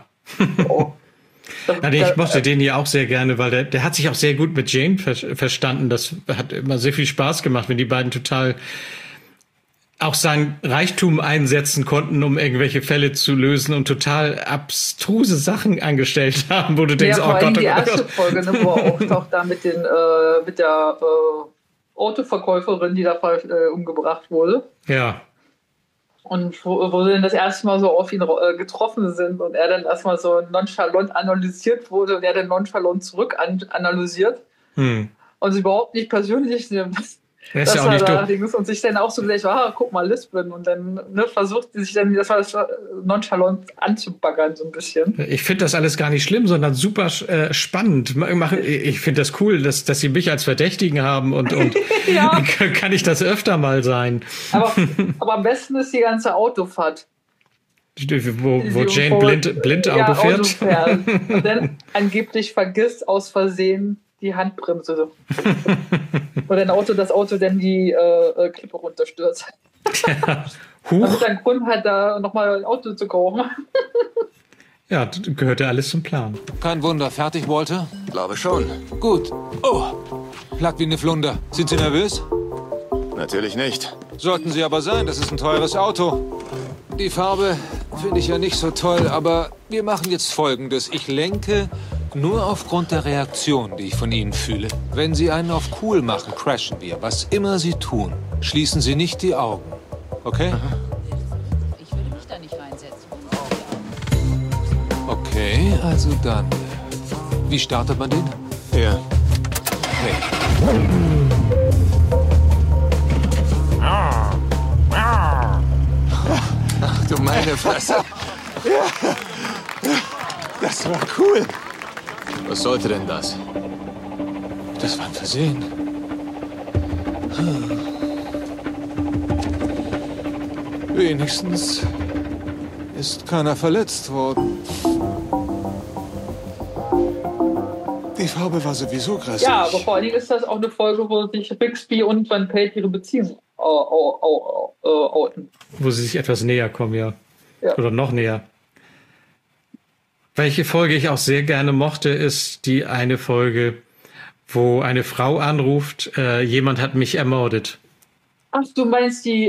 Ich mochte den hier auch sehr gerne, weil der hat sich auch sehr gut mit Jane verstanden. Das hat immer sehr viel Spaß gemacht, wenn die beiden total auch seinen Reichtum einsetzen konnten, um irgendwelche Fälle zu lösen und total abstruse Sachen angestellt haben, wo du denkst, oh Gott, die erste Folge, ne, wo er auftaucht da mit der Autoverkäuferin, die da umgebracht wurde. Ja. Und wo sie dann das erste Mal so auf ihn getroffen sind und er dann erstmal so nonchalant analysiert wurde und er dann nonchalant zurück analysiert und sie überhaupt nicht persönlich nimmt. Das ist ja auch nicht allerdings und sich dann auch so gleich, guck mal, Lisbon und dann versucht sie sich dann das nonchalant anzubaggern so ein bisschen. Ich finde das alles gar nicht schlimm, sondern super spannend. Ich finde das cool, dass sie mich als Verdächtigen haben und ja. Kann ich das öfter mal sein. Aber am besten ist die ganze Autofahrt. Wo Jane blind Auto fährt. Und dann angeblich vergisst aus Versehen die Handbremse. Oder das Auto dann die Klippe runterstürzt. Ja. Damit dann Grund hat, da nochmal ein Auto zu kaufen. Ja, gehört ja alles zum Plan. Kein Wunder. Fertig, Walter? Glaube schon. Gut. Oh, platt wie eine Flunder. Sind Sie nervös? Natürlich nicht. Sollten Sie aber sein. Das ist ein teures Auto. Die Farbe finde ich ja nicht so toll, aber wir machen jetzt Folgendes. Ich lenke nur aufgrund der Reaktion, die ich von Ihnen fühle. Wenn Sie einen auf cool machen, crashen wir. Was immer Sie tun, schließen Sie nicht die Augen. Okay? Ich würde mich da nicht reinsetzen. Okay, also dann. Wie startet man den? Ja. Okay. Ach du meine Fresse. Ja. Das war cool. Was sollte denn das? Das war ein Versehen. Wenigstens ist keiner verletzt worden. Die Farbe war sowieso grässlich. Ja, aber vor allen Dingen ist das auch eine Folge, wo sich Bixby und Van Pelt ihre Beziehung outen. Wo sie sich etwas näher kommen, ja. Oder noch näher. Welche Folge ich auch sehr gerne mochte, ist die eine Folge, wo eine Frau anruft, jemand hat mich ermordet. Ach, du meinst die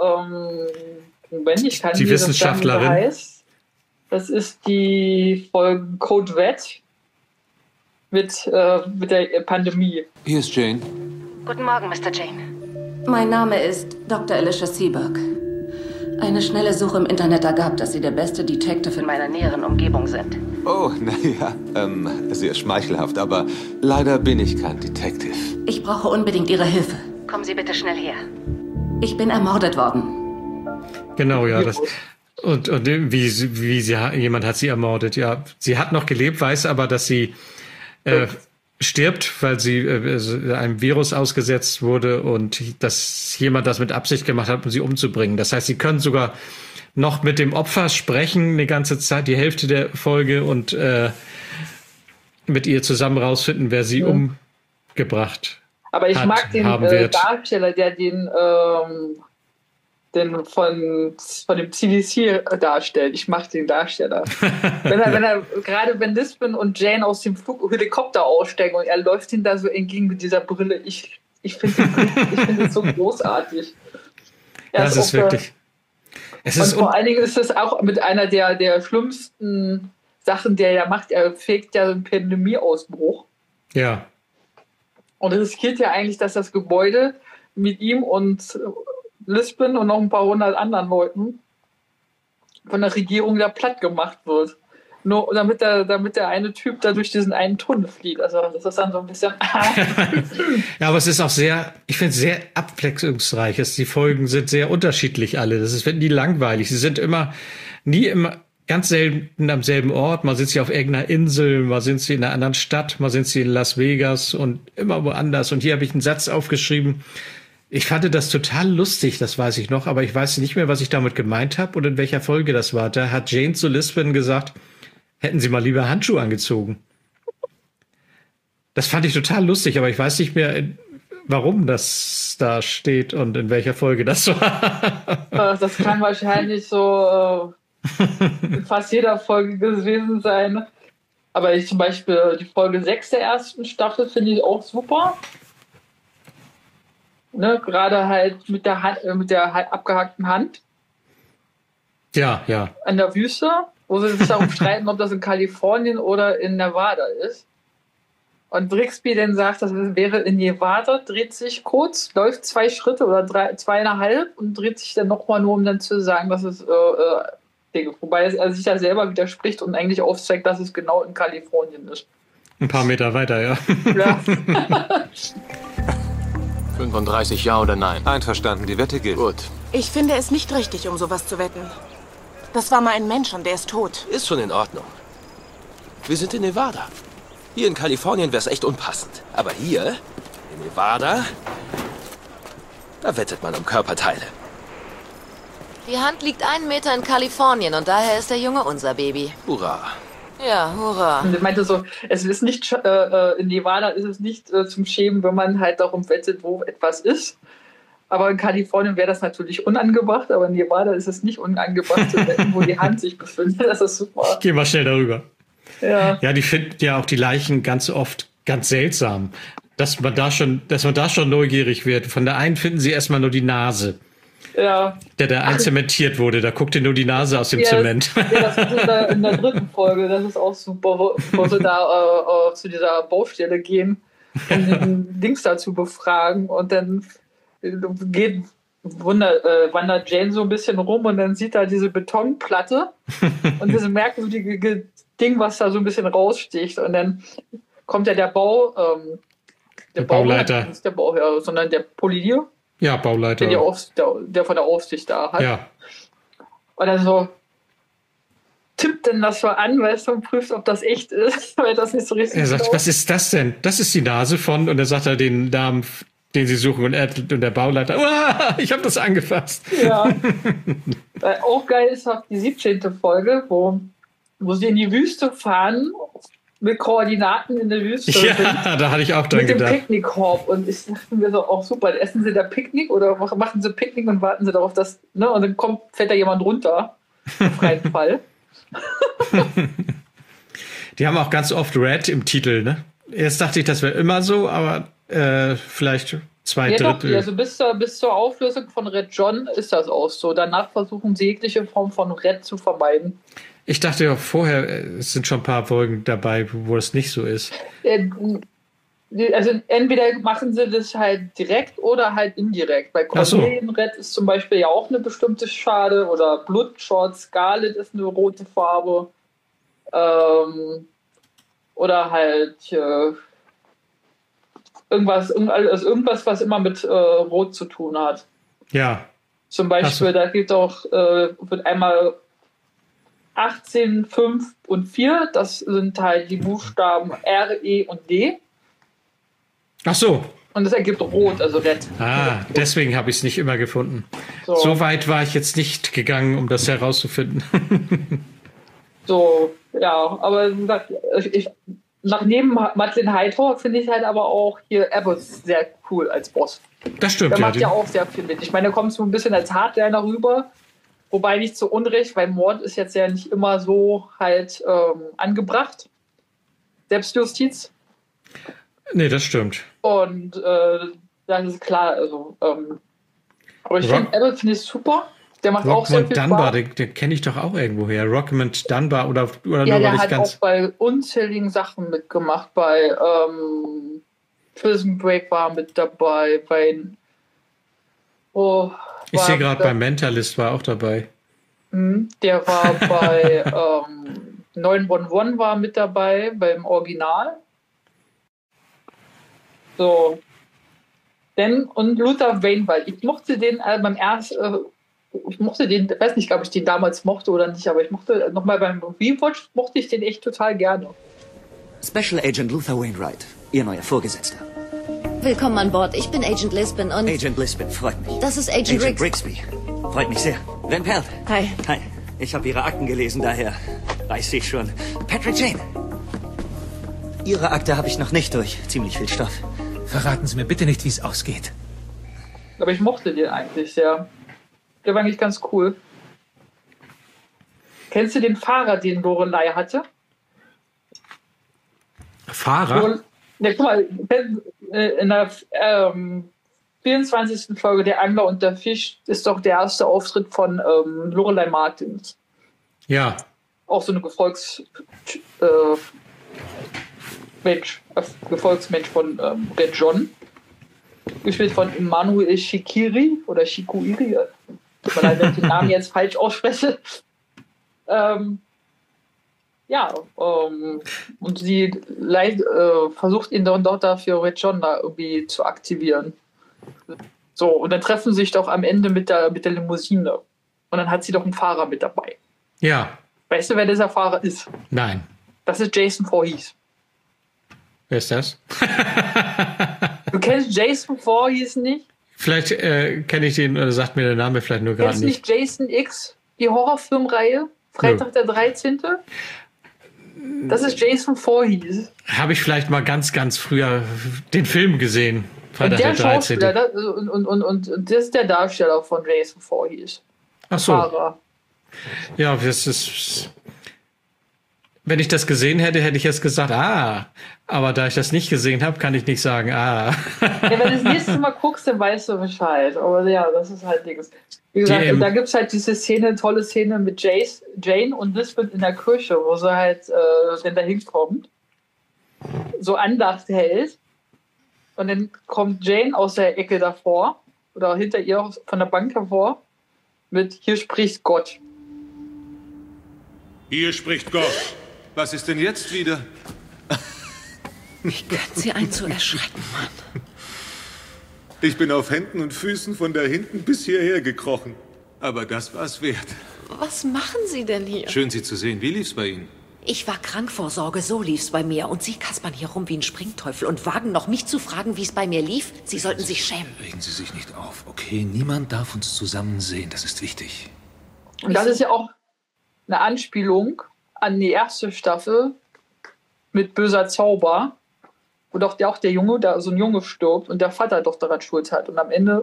Wissenschaftlerin. Heißt. Das ist die Folge Code Red mit der Pandemie. Hier ist Jane. Guten Morgen, Mr. Jane. Mein Name ist Dr. Alicia Seberg. Eine schnelle Suche im Internet ergab, dass Sie der beste Detective in meiner näheren Umgebung sind. Oh, naja, sehr schmeichelhaft, aber leider bin ich kein Detective. Ich brauche unbedingt Ihre Hilfe. Kommen Sie bitte schnell her. Ich bin ermordet worden. Genau, ja. Und jemand hat sie ermordet. Ja, sie hat noch gelebt, weiß aber, dass sie stirbt, weil sie einem Virus ausgesetzt wurde und dass jemand das mit Absicht gemacht hat, um sie umzubringen. Das heißt, sie können sogar noch mit dem Opfer sprechen, eine ganze Zeit, die Hälfte der Folge und mit ihr zusammen rausfinden, wer sie umgebracht Aber ich mag den Darsteller, der den von dem CDC darstellt. Ich mag den Darsteller. Gerade wenn Lisbon und Jane aus dem Helikopter aussteigen und er läuft ihnen da so entgegen mit dieser Brille. Ich finde es so großartig. Das ist wirklich. Und vor allen Dingen ist das auch mit einer der schlimmsten Sachen, der er macht. Er fegt ja einen Pandemieausbruch. Ja. Und riskiert ja eigentlich, dass das Gebäude mit ihm und Lisbon und noch ein paar hundert anderen Leuten von der Regierung da platt gemacht wird. Nur damit der eine Typ da durch diesen einen Tunnel flieht. Also das ist dann so ein bisschen... Ja, aber es ist auch ich finde es sehr abwechslungsreich. Die Folgen sind sehr unterschiedlich alle. Wird nie langweilig. Sie sind nie immer ganz selten am selben Ort. Mal sind sie auf irgendeiner Insel, mal sind sie in einer anderen Stadt, mal sind sie in Las Vegas und immer woanders. Und hier habe ich einen Satz aufgeschrieben. Ich fand das total lustig, das weiß ich noch, aber ich weiß nicht mehr, was ich damit gemeint habe und in welcher Folge das war. Da hat Jane zu Lisbon gesagt, hätten Sie mal lieber Handschuhe angezogen. Das fand ich total lustig, aber ich weiß nicht mehr, warum das da steht und in welcher Folge das war. Das kann wahrscheinlich so in fast jeder Folge gewesen sein. Aber zum Beispiel die Folge 6 der ersten Staffel finde ich auch super. Ne, gerade halt mit der halt abgehackten Hand. Ja. An der Wüste, wo sie sich darum streiten, ob das in Kalifornien oder in Nevada ist. Und Brixby dann sagt, das wäre in Nevada, dreht sich kurz, läuft 2 Schritte oder 2,5 und dreht sich dann nochmal nur, um dann zu sagen, dass es wobei er sich da selber widerspricht und eigentlich aufzeigt, dass es genau in Kalifornien ist. Ein paar Meter weiter, ja. Ja. 35 ja oder nein? Einverstanden, die Wette gilt. Gut. Ich finde es nicht richtig, um sowas zu wetten. Das war mal ein Mensch und der ist tot. Ist schon in Ordnung. Wir sind in Nevada. Hier in Kalifornien wäre es echt unpassend. Aber hier, in Nevada, da wettet man um Körperteile. Die Hand liegt 1 Meter in Kalifornien und daher ist der Junge unser Baby. Hurra. Ja, hurra. Und er meinte so, es ist nicht, in Nevada ist es nicht zum Schämen, wenn man halt darum wettet, wo etwas ist. Aber in Kalifornien wäre das natürlich unangebracht, aber in Nevada ist es nicht unangebracht zu wetten, wo die Hand sich befindet. Das ist super. Ich gehe mal schnell darüber. Ja. Ja, die finden ja auch die Leichen ganz oft ganz seltsam. Dass man da schon neugierig wird. Von der einen finden sie erstmal nur die Nase. Ja. Der einzementiert wurde, da guckt dir nur die Nase aus dem Zement. Das ist in der 3. Folge, das ist auch super, wo sie da zu dieser Baustelle gehen, um den Dings da zu befragen und dann wandert Jane so ein bisschen rum und dann sieht er diese Betonplatte und diese merkwürdige Ding, was da so ein bisschen raussticht und dann kommt ja der Bauleiter, nicht der Bauherr, sondern der Polier. Ja, Bauleiter. Der von der Aufsicht da hat. Ja. Und dann so tippt denn das so an, weißt du, und prüft, ob das echt ist, weil das nicht so richtig Er sagt, glaubt. was ist das denn? Das ist die Nase von, und er sagt er den Namen, den sie suchen, und der Bauleiter, ich habe das angefasst. Ja. Auch geil ist auch die 17. Folge, wo sie in die Wüste fahren, mit Koordinaten in der Wüste. Ja, da hatte ich auch dran gedacht. Mit dem Picknickkorb. Und ich dachte mir so, auch super, essen sie da Picknick oder machen sie Picknick und warten sie darauf, dass, ne, und dann fällt da jemand runter. Auf keinen Fall. Die haben auch ganz oft Red im Titel, ne? Erst dachte ich, das wäre immer so, aber vielleicht 2 Drittel. Doch, also bis zur Auflösung von Red John ist das auch so. Danach versuchen sie jegliche Form von Red zu vermeiden. Ich dachte ja vorher, es sind schon ein paar Folgen dabei, wo es nicht so ist. Also entweder machen sie das halt direkt oder halt indirekt. Bei Cornelienred ist zum Beispiel ja auch eine bestimmte Farbe oder Bloodshot Scarlet ist eine rote Farbe. Oder halt irgendwas, was immer mit Rot zu tun hat. Ja. Zum Beispiel, da gibt auch, wird einmal 18, 5 und 4, das sind halt die Buchstaben R, E und D. Ach so. Und das ergibt Rot, also Red. Ah, deswegen habe ich es nicht immer gefunden. So weit war ich jetzt nicht gegangen, um das herauszufinden. So, ja, aber nach neben Madeleine Hightower finde ich halt aber auch hier Abbott sehr cool als Boss. Das stimmt, der macht ja auch sehr viel mit. Ich meine, der kommt so ein bisschen als Hardliner rüber, wobei nicht so unrecht, weil Mord ist jetzt ja nicht immer so halt angebracht. Selbstjustiz. Nee, das stimmt. Und das ist klar, also aber ich finde, Abbott finde ich super. Der macht auch sehr viel Dunbar, Spaß. den kenne ich doch auch irgendwo her. Rockmond Dunbar oder Ja, nur, der weil ich hat ganz... auch bei unzähligen Sachen mitgemacht. Bei Prison Break war mit dabei, bei Ich sehe gerade, bei Mentalist war auch dabei. Der war bei 911 war mit dabei, beim Original. So. Und Luther Wainwright. Ich mochte den beim ersten, ich weiß nicht, ob ich den damals mochte oder nicht, aber ich mochte nochmal beim Rewatch, mochte ich den echt total gerne. Special Agent Luther Wainwright, Ihr neuer Vorgesetzter. Willkommen an Bord. Ich bin Agent Lisbon und... Agent Lisbon, freut mich. Das ist Agent Brigsby. Freut mich sehr. Van Pelt. Hi. Hi. Ich habe Ihre Akten gelesen, daher weiß ich schon. Patrick Jane. Ihre Akte habe ich noch nicht durch. Ziemlich viel Stoff. Verraten Sie mir bitte nicht, wie es ausgeht. Aber ich mochte den eigentlich sehr. Der war eigentlich ganz cool. Kennst du den Fahrer, den Lorelei hatte? Fahrer? Ja, guck mal, in der 24. Folge Der Angler und der Fisch ist doch der erste Auftritt von Lorelei Martins. Ja. Auch so eine Gefolgsmensch von Red John. Gespielt von Emmanuel Shikiri oder Shikuiri. Tut mir leid, wenn ich den Namen jetzt falsch ausspreche. Und sie versucht ihn dann doch dafür Red John da irgendwie zu aktivieren. So, und dann treffen sie sich doch am Ende mit der Limousine. Und dann hat sie doch einen Fahrer mit dabei. Ja. Weißt du, wer dieser Fahrer ist? Nein. Das ist Jason Voorhees. Wer ist das? Du kennst Jason Voorhees nicht? Vielleicht kenne ich den oder sagt mir der Name vielleicht nur gerade nicht. Kennst du nicht Jason X, die Horrorfilmreihe? Freitag der 13.? Das ist Jason Voorhees. Habe ich vielleicht mal ganz, ganz früher den Film gesehen. Freitag der 13. Und das ist der Darsteller von Jason Voorhees. Ach so. Fahrer. Ja, das ist... Wenn ich das gesehen hätte, hätte ich jetzt gesagt, aber da ich das nicht gesehen habe, kann ich nicht sagen, Ja, wenn du das nächste Mal guckst, dann weißt du Bescheid. Aber ja, das ist halt nichts. Wie gesagt, da gibt es halt diese tolle Szene mit Jane und Lisbon in der Kirche, wo sie halt, wenn da hinkommt, so Andacht hält. Und dann kommt Jane aus der Ecke davor oder hinter ihr von der Bank hervor mit "Hier spricht Gott". Hier spricht Gott. Was ist denn jetzt wieder? Wie können Sie einen so erschrecken, Mann? Ich bin auf Händen und Füßen von da hinten bis hierher gekrochen. Aber das war's wert. Was machen Sie denn hier? Schön, Sie zu sehen. Wie lief's bei Ihnen? Ich war Krankvorsorge, so lief's bei mir. Und Sie kaspern hier rum wie ein Springteufel und wagen noch, mich zu fragen, wie es bei mir lief? Sie sollten sich schämen. Regen Sie sich nicht auf, okay? Niemand darf uns zusammen sehen, das ist wichtig. Und das ist ja auch eine Anspielung an die erste Staffel mit Böser Zauber, wo doch der Junge, da so ein Junge stirbt und der Vater doch daran schuld hat und am Ende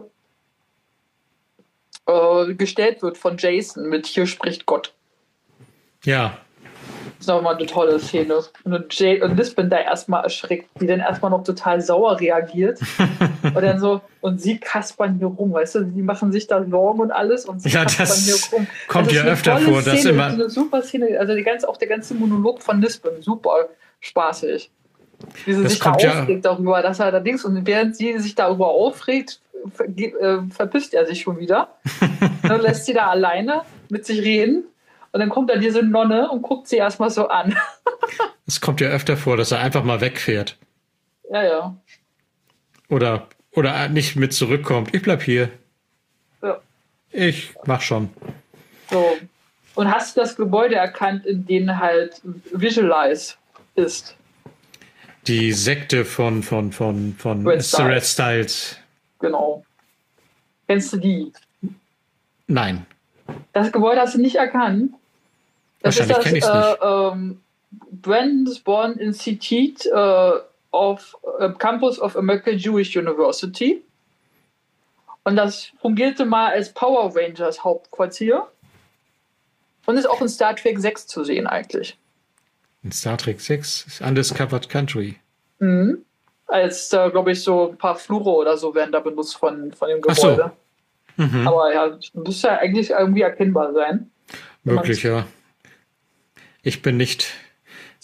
gestellt wird von Jason mit "Hier spricht Gott". Ja. Das ist nochmal eine tolle Szene. Und Lisbon da erstmal erschreckt, die dann erstmal noch total sauer reagiert. Und dann so, und sie kaspern hier rum, weißt du, die machen sich da Sorgen und alles und sie kaspern hier rum. Kommt ja öfter vor, dass Szene, immer. eine super Szene, also auch der ganze Monolog von Lisbon, super spaßig. Wie sie sich da aufregt darüber, dass er da Dings, und während sie sich darüber aufregt, verpisst er sich schon wieder. Dann lässt sie da alleine mit sich reden. Und dann kommt da diese Nonne und guckt sie erstmal so an. Es kommt ja öfter vor, dass er einfach mal wegfährt. Ja. Oder nicht mit zurückkommt. Ich bleib hier. Ja. Ich mach schon. So. Und hast du das Gebäude erkannt, in dem halt Visualize ist? Die Sekte von Red Red Styles. Genau. Kennst du die? Nein. Das Gebäude hast du nicht erkannt? Das Wahrscheinlich kenne ich es nicht. Brandesborn Institute of Campus of American Jewish University. Und das fungierte mal als Power Rangers Hauptquartier. Und ist auch in Star Trek 6 zu sehen eigentlich. In Star Trek 6? Undiscovered Country. Mhm. Als, glaube ich, so ein paar Flure oder so werden da benutzt von dem Gebäude. Ach so. Mhm. Aber ja, müsste ja eigentlich irgendwie erkennbar sein. Möglich, ja. Ich bin nicht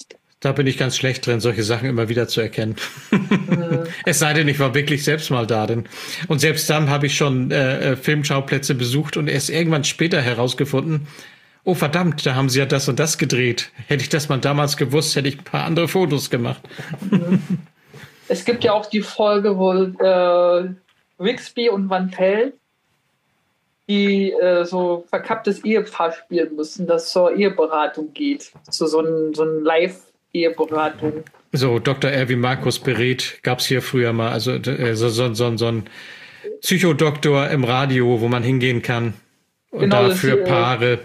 Da bin ich ganz schlecht drin, solche Sachen immer wieder zu erkennen. Es sei denn, ich war wirklich selbst mal da. Und selbst dann habe ich schon Filmschauplätze besucht und erst irgendwann später herausgefunden, oh verdammt, da haben sie ja das und das gedreht. Hätte ich das mal damals gewusst, hätte ich ein paar andere Fotos gemacht. Es gibt ja auch die Folge, wo Rigsby und Van Pelt die so verkapptes Ehepaar spielen müssen, das zur Eheberatung geht. So ein Live-Eheberatung. So, Dr. Erwin Markus berät, gab es hier früher mal. Also so ein Psychodoktor im Radio, wo man hingehen kann. Und genau, dafür Paare.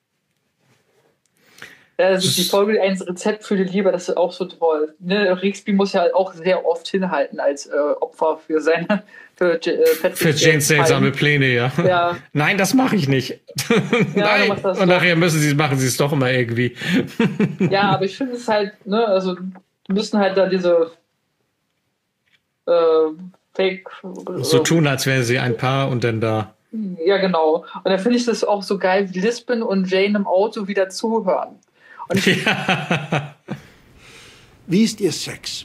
Das ist die Folge, ein Rezept für die Liebe, das ist auch so toll. Ne? Rigsby muss ja auch sehr oft hinhalten als Opfer für seine für Janes seltsame Pläne, ja. Nein, das mache ich nicht. Ja, Nein. Und nachher machen sie es doch immer irgendwie. Ja, aber ich finde es halt, ne, also müssen halt da diese Fake so tun, als wären sie ein Paar und dann da. Ja, genau. Und da finde ich das auch so geil, wie Lisbon und Jane im Auto wieder zuhören. Und Wie ist Ihr Sex?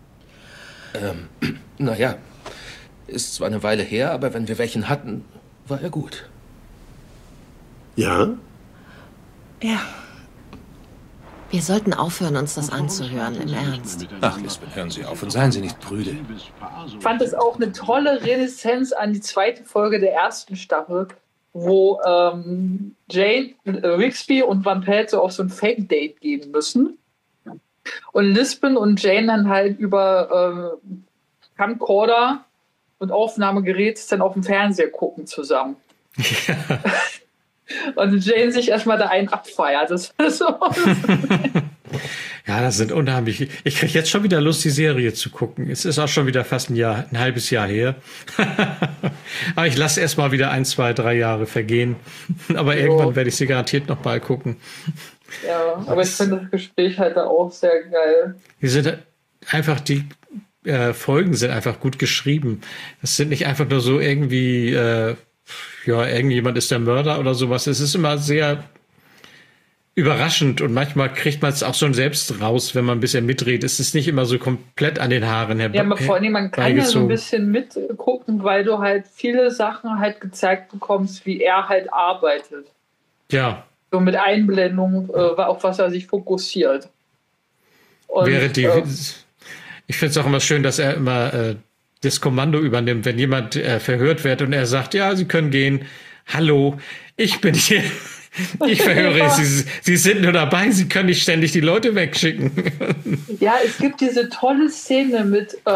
Naja, ist zwar eine Weile her, aber wenn wir welchen hatten, war er gut. Ja? Ja. Wir sollten aufhören, uns das anzuhören, im Ernst. Ach, Lisbon, hören Sie auf und seien Sie nicht prüde. Ich fand es auch eine tolle Reminiszenz an die zweite Folge der ersten Staffel, wo Jane, Rigsby und Van Pelt so auf so ein Fake-Date gehen müssen. Und Lisbon und Jane dann halt über Camcorder und Aufnahmegerät dann auf dem Fernseher gucken zusammen. Ja. Und Jane sich erstmal da einen abfeiert. Das ist so. Ja, das sind unheimlich. Ich kriege jetzt schon wieder Lust, die Serie zu gucken. Es ist auch schon wieder fast ein halbes Jahr her. Aber ich lasse erst mal wieder 1, 2, 3 Jahre vergehen. Aber irgendwann werde ich sie garantiert noch mal gucken. Ja, aber ich finde das Gespräch halt da auch sehr geil. Die Folgen sind einfach gut geschrieben. Das sind nicht einfach nur so irgendwie, irgendjemand ist der Mörder oder sowas. Es ist immer sehr überraschend und manchmal kriegt man es auch schon selbst raus, wenn man ein bisschen mitredet. Es ist nicht immer so komplett an den Haaren herbeigezogen. Ja, aber vor allem, man kann ja so ein bisschen mitgucken, weil du halt viele Sachen halt gezeigt bekommst, wie er halt arbeitet. Ja. So mit Einblendung, auf was er sich fokussiert. Und, ich finde es auch immer schön, dass er immer das Kommando übernimmt, wenn jemand verhört wird und er sagt, ja, Sie können gehen. Hallo, ich bin hier. Ich verhöre, Sie sind nur dabei, Sie können nicht ständig die Leute wegschicken. Ja, es gibt diese tolle Szene mit in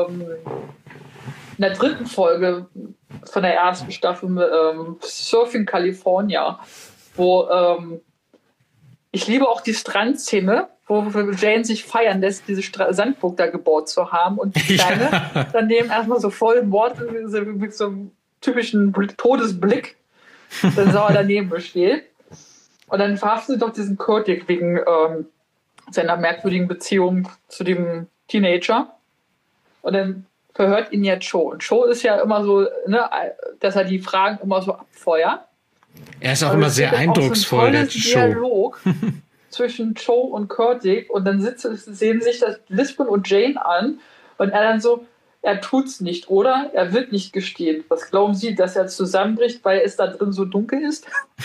der 3. Folge von der ersten Staffel Surfing California, wo ich liebe auch die Strandszene, wo Jane sich feiern lässt, diese Sandburg da gebaut zu haben und die Kleine daneben erstmal so voll im Wort mit so einem typischen Todesblick dann sauer daneben besteht. Und dann verhaftet doch diesen Kurtik wegen seiner merkwürdigen Beziehung zu dem Teenager. Und dann verhört ihn ja Joe. Und Joe ist ja immer so, ne, dass er die Fragen immer so abfeuert. Er ist auch immer sehr eindrucksvoll, der Joe. Dialog zwischen Joe und Kurtik. Und dann sehen sich das Lisbon und Jane an. Und er dann so, er tut's nicht, oder? Er wird nicht gestehen. Was glauben Sie, dass er zusammenbricht, weil es da drin so dunkel ist?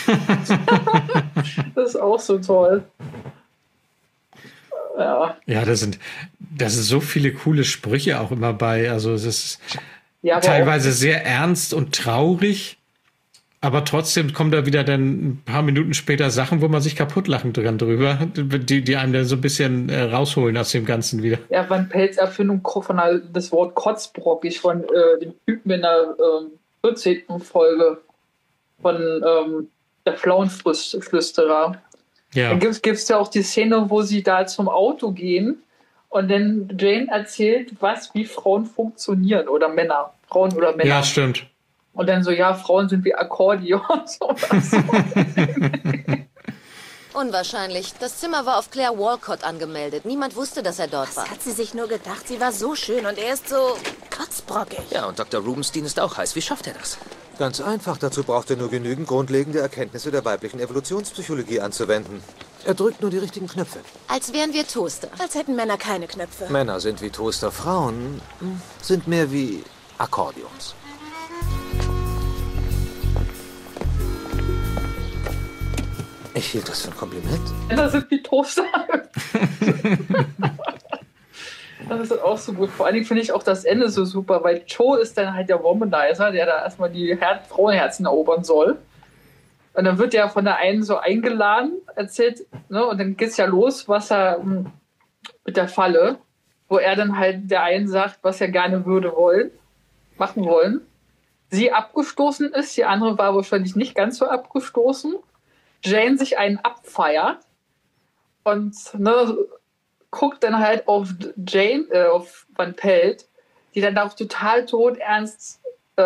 Das ist auch so toll. Ja, da sind so viele coole Sprüche auch immer bei. Also es ist teilweise sehr ernst und traurig, aber trotzdem kommen da wieder dann ein paar Minuten später Sachen, wo man sich kaputt lachen dran drüber, die einem dann so ein bisschen rausholen aus dem Ganzen wieder. Ja, Van Pelts Erfindung von das Wort kotzbrockig von dem Typen in der 14. Folge von der Pflauenflüsterer. Ja. Dann gibt's ja auch die Szene, wo sie da zum Auto gehen und dann Jane erzählt, wie Frauen funktionieren oder Männer. Frauen oder Männer. Ja, stimmt. Und dann so, ja, Frauen sind wie Akkordeon. Unwahrscheinlich. Das Zimmer war auf Claire Walcott angemeldet. Niemand wusste, dass er dort war. Hat sie sich nur gedacht, sie war so schön und er ist so kotzbrockig. Ja, und Dr. Rubenstein ist auch heiß. Wie schafft er das? Ganz einfach. Dazu braucht er nur genügend grundlegende Erkenntnisse der weiblichen Evolutionspsychologie anzuwenden. Er drückt nur die richtigen Knöpfe. Als wären wir Toaster. Als hätten Männer keine Knöpfe. Männer sind wie Toaster, Frauen sind mehr wie Akkordeons. Ich hielt das für ein Kompliment. Männer sind wie Toaster. Das ist auch so gut. Vor allen Dingen finde ich auch das Ende so super, weil Joe ist dann halt der Womanizer, der da erstmal die Frauenherzen erobern soll. Und dann wird der von der einen so eingeladen, erzählt, ne, und dann geht's ja los, was er mit der Falle, wo er dann halt der einen sagt, was er gerne machen wollen. Sie abgestoßen ist, die andere war wahrscheinlich nicht ganz so abgestoßen. Jane sich einen abfeiert und guckt dann halt auf Jane, auf Van Pelt, die dann auch total todernst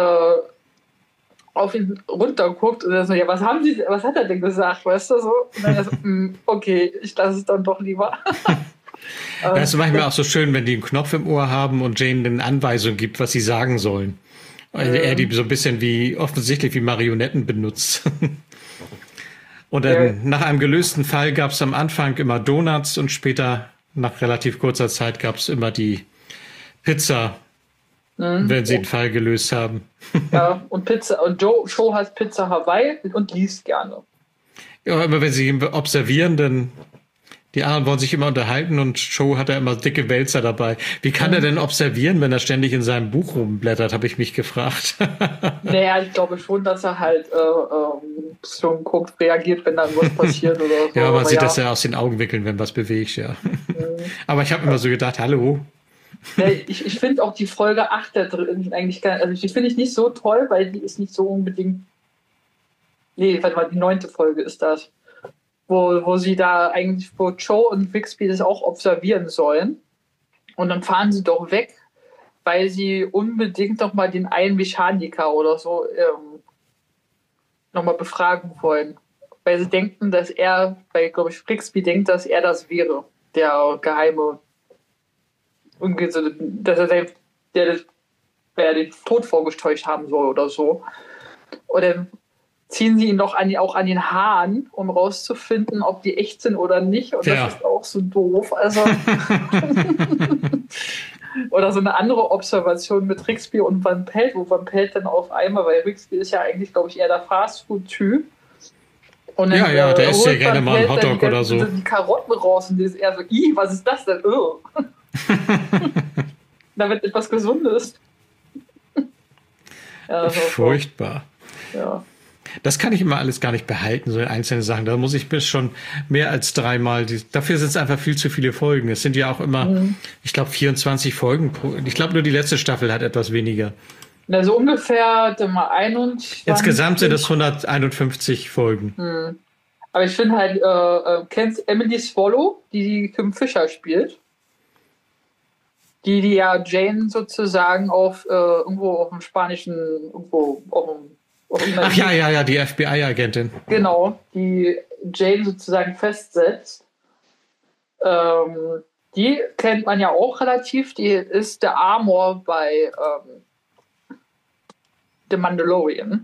auf ihn runterguckt und dann so, ja, was hat er denn gesagt, weißt du, so? Und dann so, okay, ich lasse es dann doch lieber. Das ist manchmal auch so schön, wenn die einen Knopf im Ohr haben und Jane eine Anweisung gibt, was sie sagen sollen. Also er die so ein bisschen offensichtlich wie Marionetten benutzt. Und dann nach einem gelösten Fall gab es am Anfang immer Donuts und später, nach relativ kurzer Zeit, gab es immer die Pizza, wenn sie den Fall gelöst haben. Ja, und Pizza, und Joe hat Pizza Hawaii und liest gerne. Ja, immer wenn sie observieren, dann die anderen wollen sich immer unterhalten und Joe hat da immer dicke Wälzer dabei. Wie kann er denn observieren, wenn er ständig in seinem Buch rumblättert, habe ich mich gefragt. Naja, ich glaube schon, dass er halt schon guckt, reagiert, wenn dann was passiert oder so. Ja, man sieht das ja aus den Augenwickeln, wenn was bewegt, ja. Aber ich habe immer so gedacht, hallo. Ich finde auch die Folge 8 da drin eigentlich die finde ich nicht so toll, weil die ist nicht so unbedingt. Nee, warte mal, die 9. Folge ist das. Wo sie da eigentlich, wo Joe und Bixby das auch observieren sollen. Und dann fahren sie doch weg, weil sie unbedingt noch mal den einen Mechaniker oder so noch mal befragen wollen. Weil sie denken, dass weil, glaube ich, Bixby denkt, dass er das wäre, der geheime, dass er der den Tod vorgetäuscht haben soll oder so. Und dann ziehen sie ihn doch auch an den Haaren, um rauszufinden, ob die echt sind oder nicht. Und das ist auch so doof. Also oder so eine andere Observation mit Rixby und Van Pelt, wo Van Pelt dann auf einmal, weil Rixby ist ja eigentlich, glaube ich, eher der Fastfood-Typ. Und dann, der isst ja gerne mal einen Hotdog oder so. Die Karotten raus und die ist eher so, was ist das denn? Da wird etwas Gesundes. Ja, furchtbar. Ja. Das kann ich immer alles gar nicht behalten, so einzelne Sachen. Da muss ich bis schon mehr als 3-mal. Dafür sind es einfach viel zu viele Folgen. Es sind ja auch immer, ich glaube, 24 Folgen. Ich glaube, nur die letzte Staffel hat etwas weniger. Also ungefähr 21. Insgesamt sind es 151 Folgen. Aber ich finde halt, kennst Emily Swallow, die Kim Fisher spielt? Die ja Jane sozusagen irgendwo auf dem spanischen, irgendwo auf dem Ach ja, die FBI-Agentin. Genau, die Jane sozusagen festsetzt. Die kennt man ja auch relativ. Die ist der Amor bei The Mandalorian.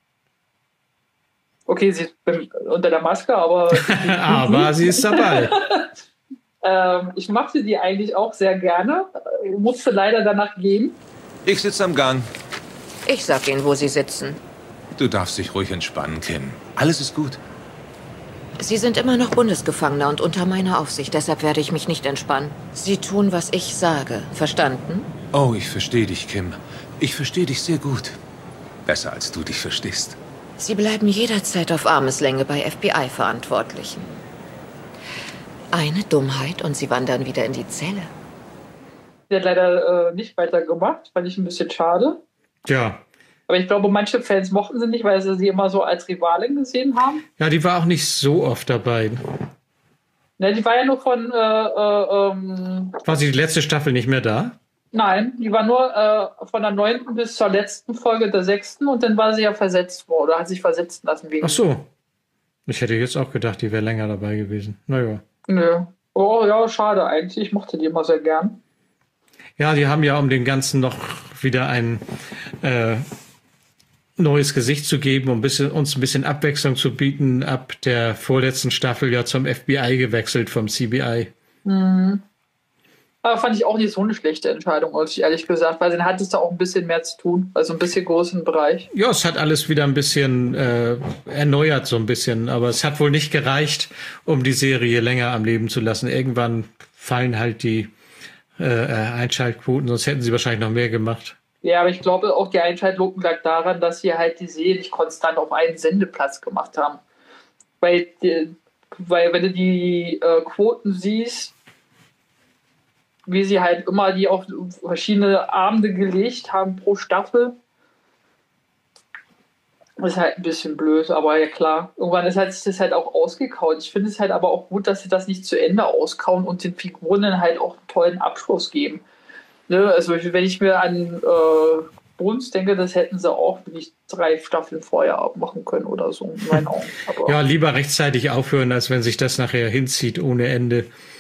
Okay, sie ist unter der Maske, aber... aber sie ist dabei. Ich mochte die eigentlich auch sehr gerne. Musste leider danach gehen. Ich sitze am Gang. Ich sag Ihnen, wo Sie sitzen. Du darfst dich ruhig entspannen, Kim. Alles ist gut. Sie sind immer noch Bundesgefangener und unter meiner Aufsicht. Deshalb werde ich mich nicht entspannen. Sie tun, was ich sage. Verstanden? Oh, ich verstehe dich, Kim. Ich verstehe dich sehr gut. Besser, als du dich verstehst. Sie bleiben jederzeit auf Armeslänge bei FBI-Verantwortlichen. Eine Dummheit und Sie wandern wieder in die Zelle. Der hat leider nicht weitergemacht. Fand ich ein bisschen schade. Ja. Aber ich glaube, manche Fans mochten sie nicht, weil sie sie immer so als Rivalin gesehen haben. Ja, die war auch nicht so oft dabei. Ne, die war ja nur von... war sie die letzte Staffel nicht mehr da? Nein, die war nur von der 9. bis zur letzten Folge der 6. und dann war sie ja versetzt worden oder hat sich versetzen lassen wegen... Ach so. Ich hätte jetzt auch gedacht, die wäre länger dabei gewesen. Naja. Nö. Oh ja, schade eigentlich. Ich mochte die immer sehr gern. Ja, die haben ja um den Ganzen noch wieder ein neues Gesicht zu geben, um uns ein bisschen Abwechslung zu bieten, ab der vorletzten Staffel ja zum FBI gewechselt vom CBI. Mhm. Aber fand ich auch nicht so eine schlechte Entscheidung, ehrlich gesagt, weil dann hattest du auch ein bisschen mehr zu tun, also ein bisschen größeren Bereich. Ja, es hat alles wieder ein bisschen erneuert, so ein bisschen, aber es hat wohl nicht gereicht, um die Serie länger am Leben zu lassen. Irgendwann fallen halt die Einschaltquoten, sonst hätten sie wahrscheinlich noch mehr gemacht. Ja, aber ich glaube auch, die Einschaltquoten lag daran, dass sie halt die Serie nicht konstant auf einen Sendeplatz gemacht haben. Weil wenn du die Quoten siehst, wie sie halt immer die auf verschiedene Abende gelegt haben pro Staffel, ist halt ein bisschen blöd, aber ja klar, irgendwann ist das halt auch ausgekaut. Ich finde es halt aber auch gut, dass sie das nicht zu Ende auskauen und den Figuren dann halt auch einen tollen Abschluss geben. Ne? Also wenn ich mir an Bones denke, das hätten sie auch nicht 3 Staffeln vorher abmachen können oder so, in meinen Augen. Aber ja, lieber rechtzeitig aufhören, als wenn sich das nachher hinzieht ohne Ende.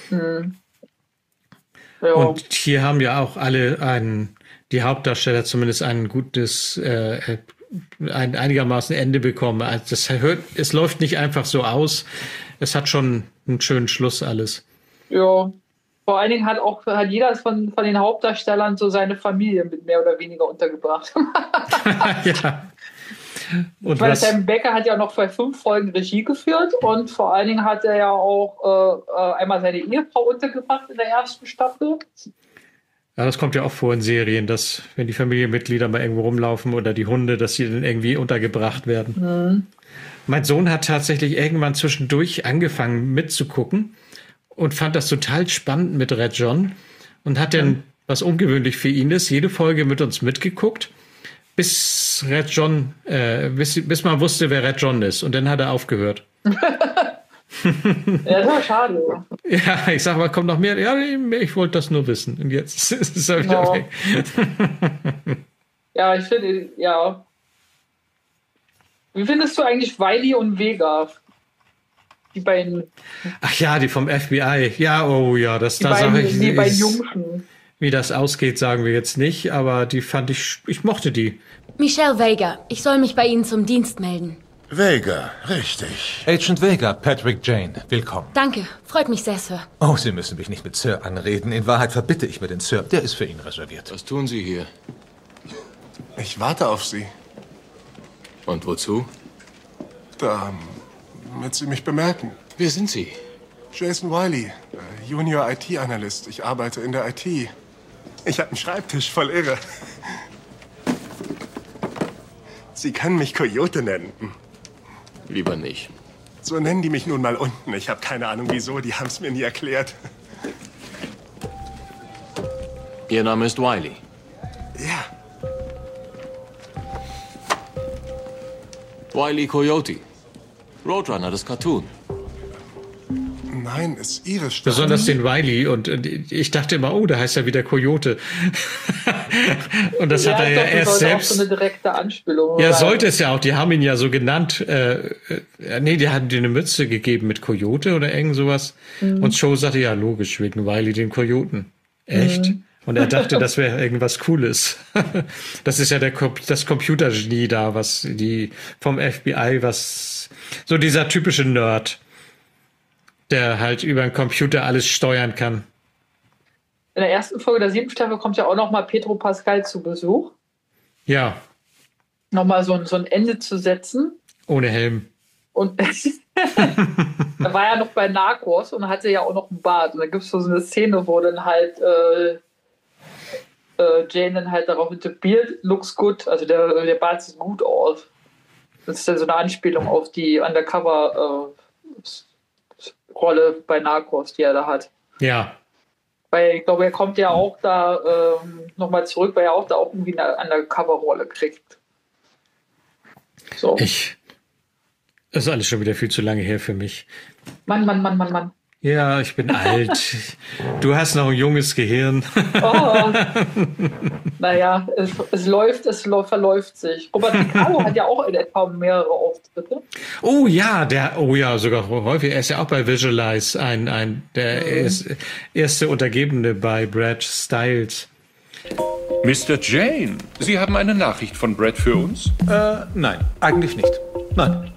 Ja. Und hier haben ja auch alle die Hauptdarsteller zumindest ein gutes, ein einigermaßen Ende bekommen. Also es läuft nicht einfach so aus. Es hat schon einen schönen Schluss alles. Ja. Vor allen Dingen hat jeder von den Hauptdarstellern so seine Familie mit mehr oder weniger untergebracht. Ja. Und weil Sam Becker hat ja noch bei 5 Folgen Regie geführt und vor allen Dingen hat er ja auch einmal seine Ehefrau untergebracht in der ersten Staffel. Ja, das kommt ja auch vor in Serien, dass wenn die Familienmitglieder mal irgendwo rumlaufen oder die Hunde, dass sie dann irgendwie untergebracht werden. Mhm. Mein Sohn hat tatsächlich irgendwann zwischendurch angefangen mitzugucken und fand das total spannend mit Red John und hat dann, was ungewöhnlich für ihn ist, jede Folge mit uns mitgeguckt, bis Red John, bis man wusste, wer Red John ist. Und dann hat er aufgehört. Ja, das war schade. Ja, ich sag mal, kommt noch mehr. Ja, ich wollte das nur wissen. Und jetzt ist er wieder weg. Ja, ich finde, ja. Wie findest du eigentlich Wiley und Vega? Die beiden. Ach ja, die vom FBI. Ja, oh ja, die beiden Jungschen. Wie das ausgeht, sagen wir jetzt nicht, aber die fand ich mochte die. Michelle Vega, ich soll mich bei Ihnen zum Dienst melden. Vega, richtig. Agent Vega, Patrick Jane, willkommen. Danke, freut mich sehr, Sir. Oh, Sie müssen mich nicht mit Sir anreden. In Wahrheit verbitte ich mir den Sir. Der ist für ihn reserviert. Was tun Sie hier? Ich warte auf Sie. Und wozu? Damit Sie mich bemerken. Wer sind Sie? Jason Wiley, Junior IT-Analyst. Ich arbeite in der IT. Ich habe einen Schreibtisch voll irre. Sie können mich Coyote nennen. Lieber nicht. So nennen die mich nun mal unten. Ich habe keine Ahnung wieso, die haben es mir nie erklärt. Ihr Name ist Wiley. Ja. Wiley Coyote. Roadrunner, das Cartoon. Nein, ist Ihre Stimme. Besonders den Wiley. Und ich dachte immer, oh, da heißt er wieder Coyote. Und das hat er ja erst selbst. Auch so eine direkte Anspielung. Ja, sollte es ja auch. Die haben ihn ja so genannt. Die hatten dir eine Mütze gegeben mit Coyote oder irgend sowas. Mhm. Und Joe sagte, ja, logisch, wegen Wiley, den Kojoten. Echt? Mhm. Und er dachte, das wäre irgendwas Cooles. Das ist ja das Computergenie da, was die vom FBI, was so dieser typische Nerd, der halt über einen Computer alles steuern kann. In der ersten Folge der 7. Staffel kommt ja auch noch mal Pedro Pascal zu Besuch. Ja. Nochmal so ein Ende zu setzen. Ohne Helm. Und er war ja noch bei Narcos und hatte ja auch noch einen Bart. Und da gibt es so eine Szene, wo dann halt Jane dann halt darauf mit dem Beard looks good, also der Bart sieht gut aus. Das ist dann so eine Anspielung auf die Undercover Rolle bei Narcos, die er da hat. Ja. Weil ich glaube, er kommt ja auch da nochmal zurück, weil er auch da auch irgendwie eine Undercover-Rolle kriegt. So. Das ist alles schon wieder viel zu lange her für mich. Mann. Ja, ich bin alt. Du hast noch ein junges Gehirn. Oh. Naja, es verläuft sich. Robert Picardo hat ja auch in etwa mehrere Auftritte. Oh ja, sogar häufig. Er ist ja auch bei Visualize der erste Untergebene bei Brad Stiles. Mr. Jane, Sie haben eine Nachricht von Brad für uns? Nein, eigentlich nicht. Nein.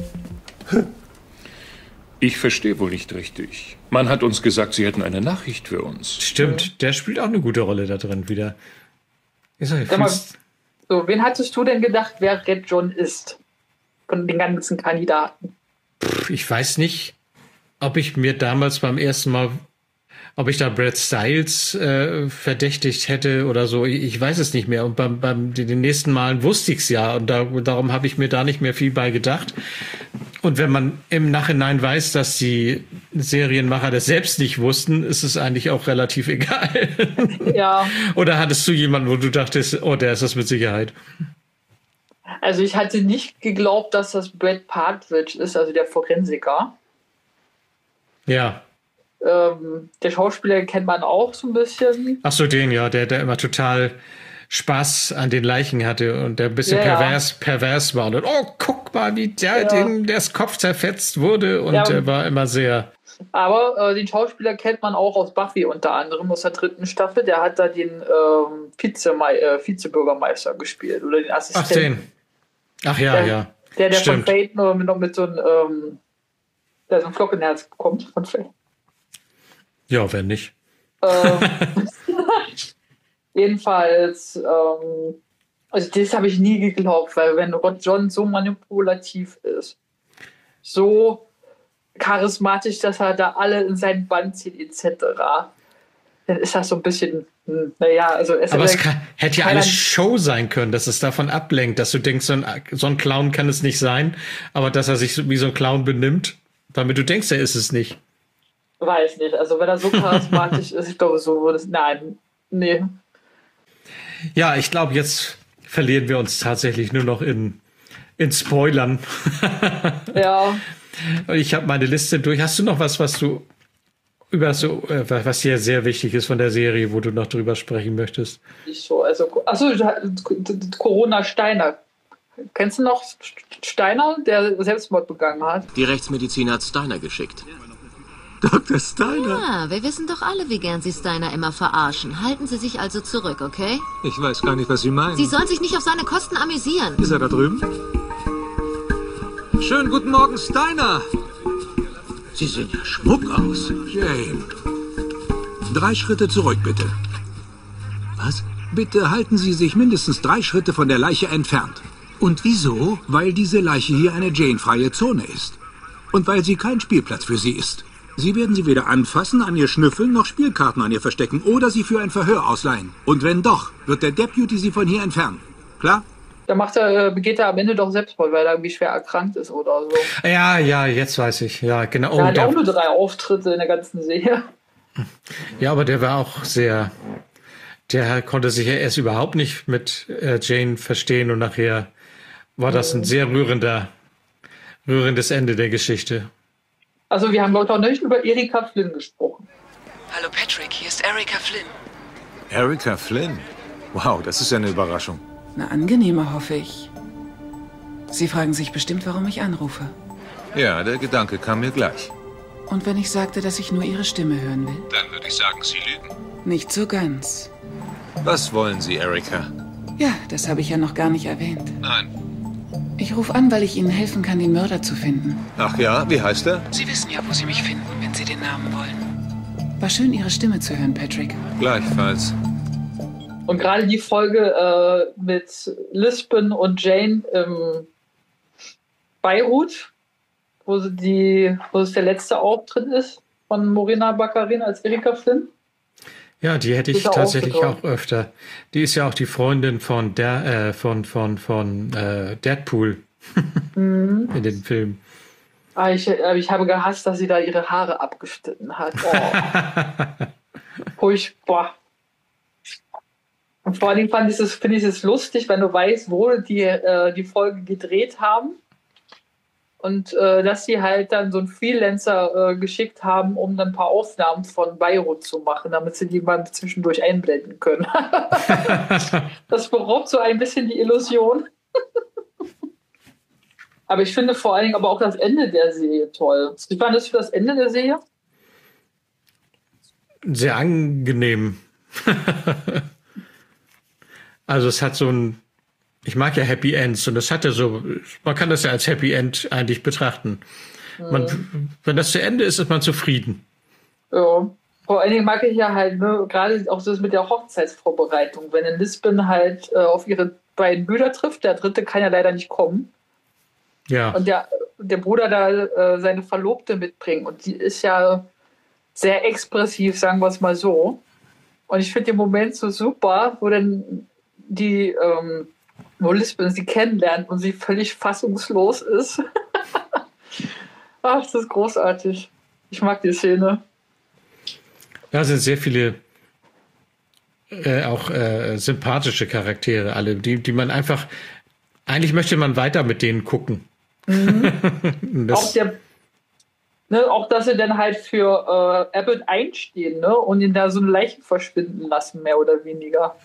Ich verstehe wohl nicht richtig. Man hat uns gesagt, Sie hätten eine Nachricht für uns. Stimmt, der spielt auch eine gute Rolle da drin wieder. Sag mal, so, wen hattest du denn gedacht, wer Red John ist? Von den ganzen Kandidaten. Ich weiß nicht, ob ich mir damals beim ersten Mal, ob ich da Brad Stiles verdächtigt hätte oder so. Ich weiß es nicht mehr. Und beim den nächsten Malen wusste ich es ja. Und darum habe ich mir da nicht mehr viel bei gedacht. Und wenn man im Nachhinein weiß, dass die Serienmacher das selbst nicht wussten, ist es eigentlich auch relativ egal. Ja. Oder hattest du jemanden, wo du dachtest, oh, der ist das mit Sicherheit? Also ich hatte nicht geglaubt, dass das Brad Partridge ist, also der Forensiker. Ja. Der Schauspieler kennt man auch so ein bisschen. Ach so, den, ja, der immer total Spaß an den Leichen hatte und der ein bisschen pervers war. Und oh, guck mal, wie das Kopf zerfetzt wurde. Und er war immer sehr... Aber den Schauspieler kennt man auch aus Buffy unter anderem, aus der 3. Staffel. Der hat da den Vizebürgermeister gespielt oder den Assistenten. Ach ja. Der von Fate nur mit so einem der so ein Flock in Herz bekommt von Fate. Ja, wenn nicht. Jedenfalls, also das habe ich nie geglaubt, weil wenn Rod John so manipulativ ist, so charismatisch, dass er da alle in seinen Bann zieht, etc., dann ist das so ein bisschen, also... Aber es hätte ja alles Show sein können, dass es davon ablenkt, dass du denkst, so ein Clown kann es nicht sein, aber dass er sich wie so ein Clown benimmt, damit du denkst, er ist es nicht. Weiß nicht, also wenn er so charismatisch ist, ich glaube, so würde es... Nein, nee. Ja, ich glaube, jetzt verlieren wir uns tatsächlich nur noch in Spoilern. Ja. Ich habe meine Liste durch. Hast du noch was du was dir sehr wichtig ist von der Serie, wo du noch drüber sprechen möchtest? Nicht so, also, Corona Steiner. Kennst du noch Steiner, der Selbstmord begangen hat? Die Rechtsmediziner hat Steiner geschickt. Dr. Steiner? Ja, wir wissen doch alle, wie gern Sie Steiner immer verarschen. Halten Sie sich also zurück, okay? Ich weiß gar nicht, was Sie meinen. Sie sollen sich nicht auf seine Kosten amüsieren. Ist er da drüben? Schönen guten Morgen, Steiner. Sie sehen ja Schmuck aus. Jane. 3 Schritte zurück, bitte. Was? Bitte halten Sie sich mindestens 3 Schritte von der Leiche entfernt. Und wieso? Weil diese Leiche hier eine Jane-freie Zone ist. Und weil sie kein Spielplatz für Sie ist. Sie werden sie weder anfassen, an ihr schnüffeln, noch Spielkarten an ihr verstecken oder sie für ein Verhör ausleihen. Und wenn doch, wird der Deputy sie von hier entfernen. Klar? Da begeht er am Ende doch Selbstmord, weil er irgendwie schwer erkrankt ist oder so. Ja, jetzt weiß ich. Ja, genau. Er hat auch nur 3 Auftritte in der ganzen Serie. Ja, aber der war auch sehr... Der konnte sich ja erst überhaupt nicht mit Jane verstehen und nachher war das ein sehr rührendes Ende der Geschichte. Also wir haben noch nicht über Erika Flynn gesprochen. Hallo Patrick, hier ist Erika Flynn. Erika Flynn? Wow, das ist ja eine Überraschung. Eine angenehme, hoffe ich. Sie fragen sich bestimmt, warum ich anrufe. Ja, der Gedanke kam mir gleich. Und wenn ich sagte, dass ich nur Ihre Stimme hören will? Dann würde ich sagen, Sie lügen. Nicht so ganz. Was wollen Sie, Erika? Ja, das habe ich ja noch gar nicht erwähnt. Nein. Ich rufe an, weil ich Ihnen helfen kann, den Mörder zu finden. Ach ja, wie heißt er? Sie wissen ja, wo Sie mich finden, wenn Sie den Namen wollen. War schön, Ihre Stimme zu hören, Patrick. Gleichfalls. Und gerade die Folge mit Lisbon und Jane im Beirut, wo es der letzte Auftritt ist von Morena Baccarin als Erika Flynn. Ja, die hätte ich tatsächlich auch öfter. Die ist ja auch die Freundin von Deadpool in den Filmen. Ich habe gehasst, dass sie da ihre Haare abgeschnitten hat. Oh. Furchtbar. Und vor allem finde ich es lustig, wenn du weißt, wo die Folge gedreht haben. Und dass sie halt dann so einen Freelancer geschickt haben, um dann ein paar Aufnahmen von Beirut zu machen, damit sie die mal zwischendurch einblenden können. Das beraubt so ein bisschen die Illusion. Aber ich finde vor allen Dingen aber auch das Ende der Serie toll. Wie fandest du das Ende der Serie? Sehr angenehm. Also es hat so ein, ich mag ja Happy Ends und es hatte so, man kann das ja als Happy End eigentlich betrachten. Wenn das zu Ende ist, ist man zufrieden. Ja. Vor allen Dingen mag ich ja halt, ne, gerade auch das mit der Hochzeitsvorbereitung, wenn in Lisbon halt auf ihre beiden Brüder trifft, der dritte kann ja leider nicht kommen. Ja. Und der Bruder da seine Verlobte mitbringt und die ist ja sehr expressiv, sagen wir es mal so. Und ich finde den Moment so super, wo dann wo Lisbon sie kennenlernt und sie völlig fassungslos ist. Ach, das ist großartig. Ich mag die Szene. Da sind sehr viele auch sympathische Charaktere, alle, die man einfach, eigentlich möchte man weiter mit denen gucken. Mhm. Auch, dass sie dann halt für Abbott einstehen, ne? Und ihn da so eine Leichen verschwinden lassen, mehr oder weniger.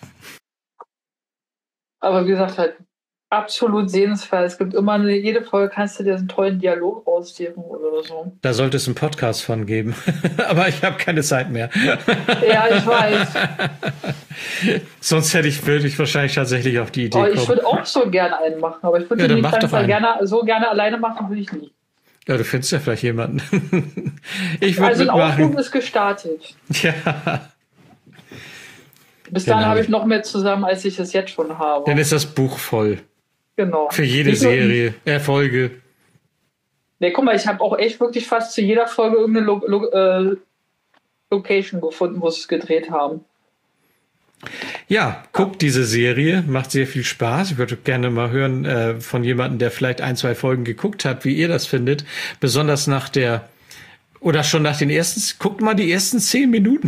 Aber wie gesagt, halt absolut sehenswert. Es gibt immer jede Folge kannst du dir einen tollen Dialog raussuchen oder so. Da sollte es einen Podcast von geben. Aber ich habe keine Zeit mehr. Ja, ich weiß. Sonst würde ich wahrscheinlich tatsächlich auf die Idee kommen. Ich würde auch so gerne einen machen, aber ich würde den nicht gerne alleine machen, würde ich nicht. Ja, du findest ja vielleicht jemanden. Ich würde also ein mitmachen. Aufruf ist gestartet. Ja. Bis dahin habe ich noch mehr zusammen, als ich es jetzt schon habe. Dann ist das Buch voll. Genau. Für jede Serie, Folge. Ne, guck mal, ich habe auch echt wirklich fast zu jeder Folge irgendeine Location gefunden, wo sie es gedreht haben. Ja, guckt diese Serie, macht sehr viel Spaß. Ich würde gerne mal hören von jemandem, der vielleicht 1, 2 Folgen geguckt hat, wie ihr das findet. Besonders oder schon nach den guckt mal die ersten 10 Minuten.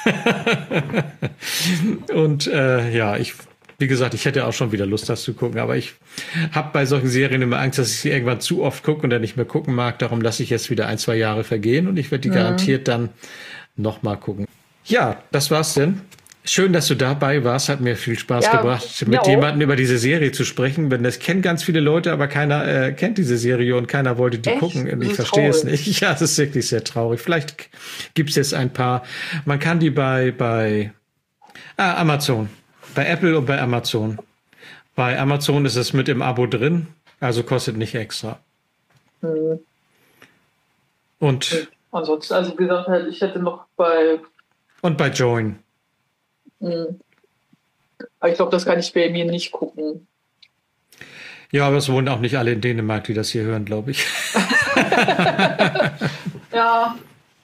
Und wie gesagt, ich hätte auch schon wieder Lust, das zu gucken, aber ich habe bei solchen Serien immer Angst, dass ich sie irgendwann zu oft gucke und dann nicht mehr gucken mag. Darum lasse ich jetzt wieder 1, 2 Jahre vergehen und ich werde die garantiert dann noch mal gucken. Ja, das war's denn. Schön, dass du dabei warst. Hat mir viel Spaß gebracht, mit jemandem über diese Serie zu sprechen. Das kennen ganz viele Leute, aber keiner kennt diese Serie und keiner wollte die gucken. Ich verstehe es nicht. Ja, es ist wirklich sehr traurig. Vielleicht gibt es jetzt ein paar. Man kann die bei Amazon. Bei Apple und bei Amazon. Bei Amazon ist es mit im Abo drin, also kostet nicht extra. Und ansonsten, also wie gesagt, ich hätte noch und bei Join. Aber ich glaube, das kann ich bei mir nicht gucken. Ja, aber es wohnen auch nicht alle in Dänemark, die das hier hören, glaube ich. Ja.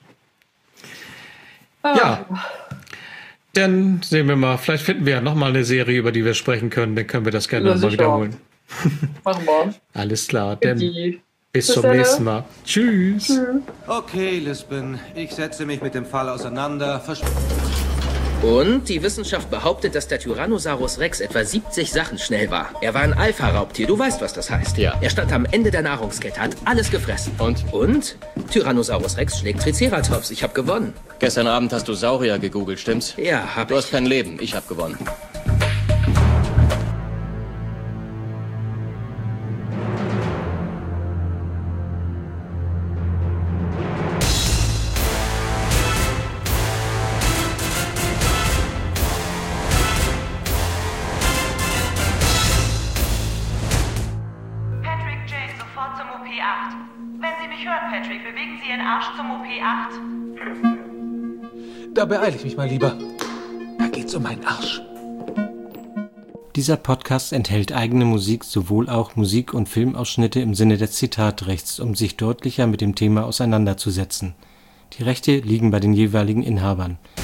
Ja. Dann sehen wir mal, vielleicht finden wir ja nochmal eine Serie, über die wir sprechen können. Dann können wir das gerne nochmal wiederholen. Machen wir. Alles klar, dann bis zum nächsten Mal. Tschüss. Okay, Lisbon, ich setze mich mit dem Fall auseinander. Und die Wissenschaft behauptet, dass der Tyrannosaurus Rex etwa 70 Sachen schnell war. Er war ein Alpha-Raubtier, du weißt, was das heißt. Ja. Er stand am Ende der Nahrungskette, hat alles gefressen. Und? Tyrannosaurus Rex schlägt Triceratops. Ich habe gewonnen. Gestern Abend hast du Saurier gegoogelt, stimmt's? Ja, Du hast kein Leben, ich habe gewonnen. Patrick, bewegen Sie Ihren Arsch zum OP8. Da beeile ich mich mal lieber. Da geht's um meinen Arsch. Dieser Podcast enthält eigene Musik, sowohl auch Musik- und Filmausschnitte im Sinne des Zitatrechts, um sich deutlicher mit dem Thema auseinanderzusetzen. Die Rechte liegen bei den jeweiligen Inhabern.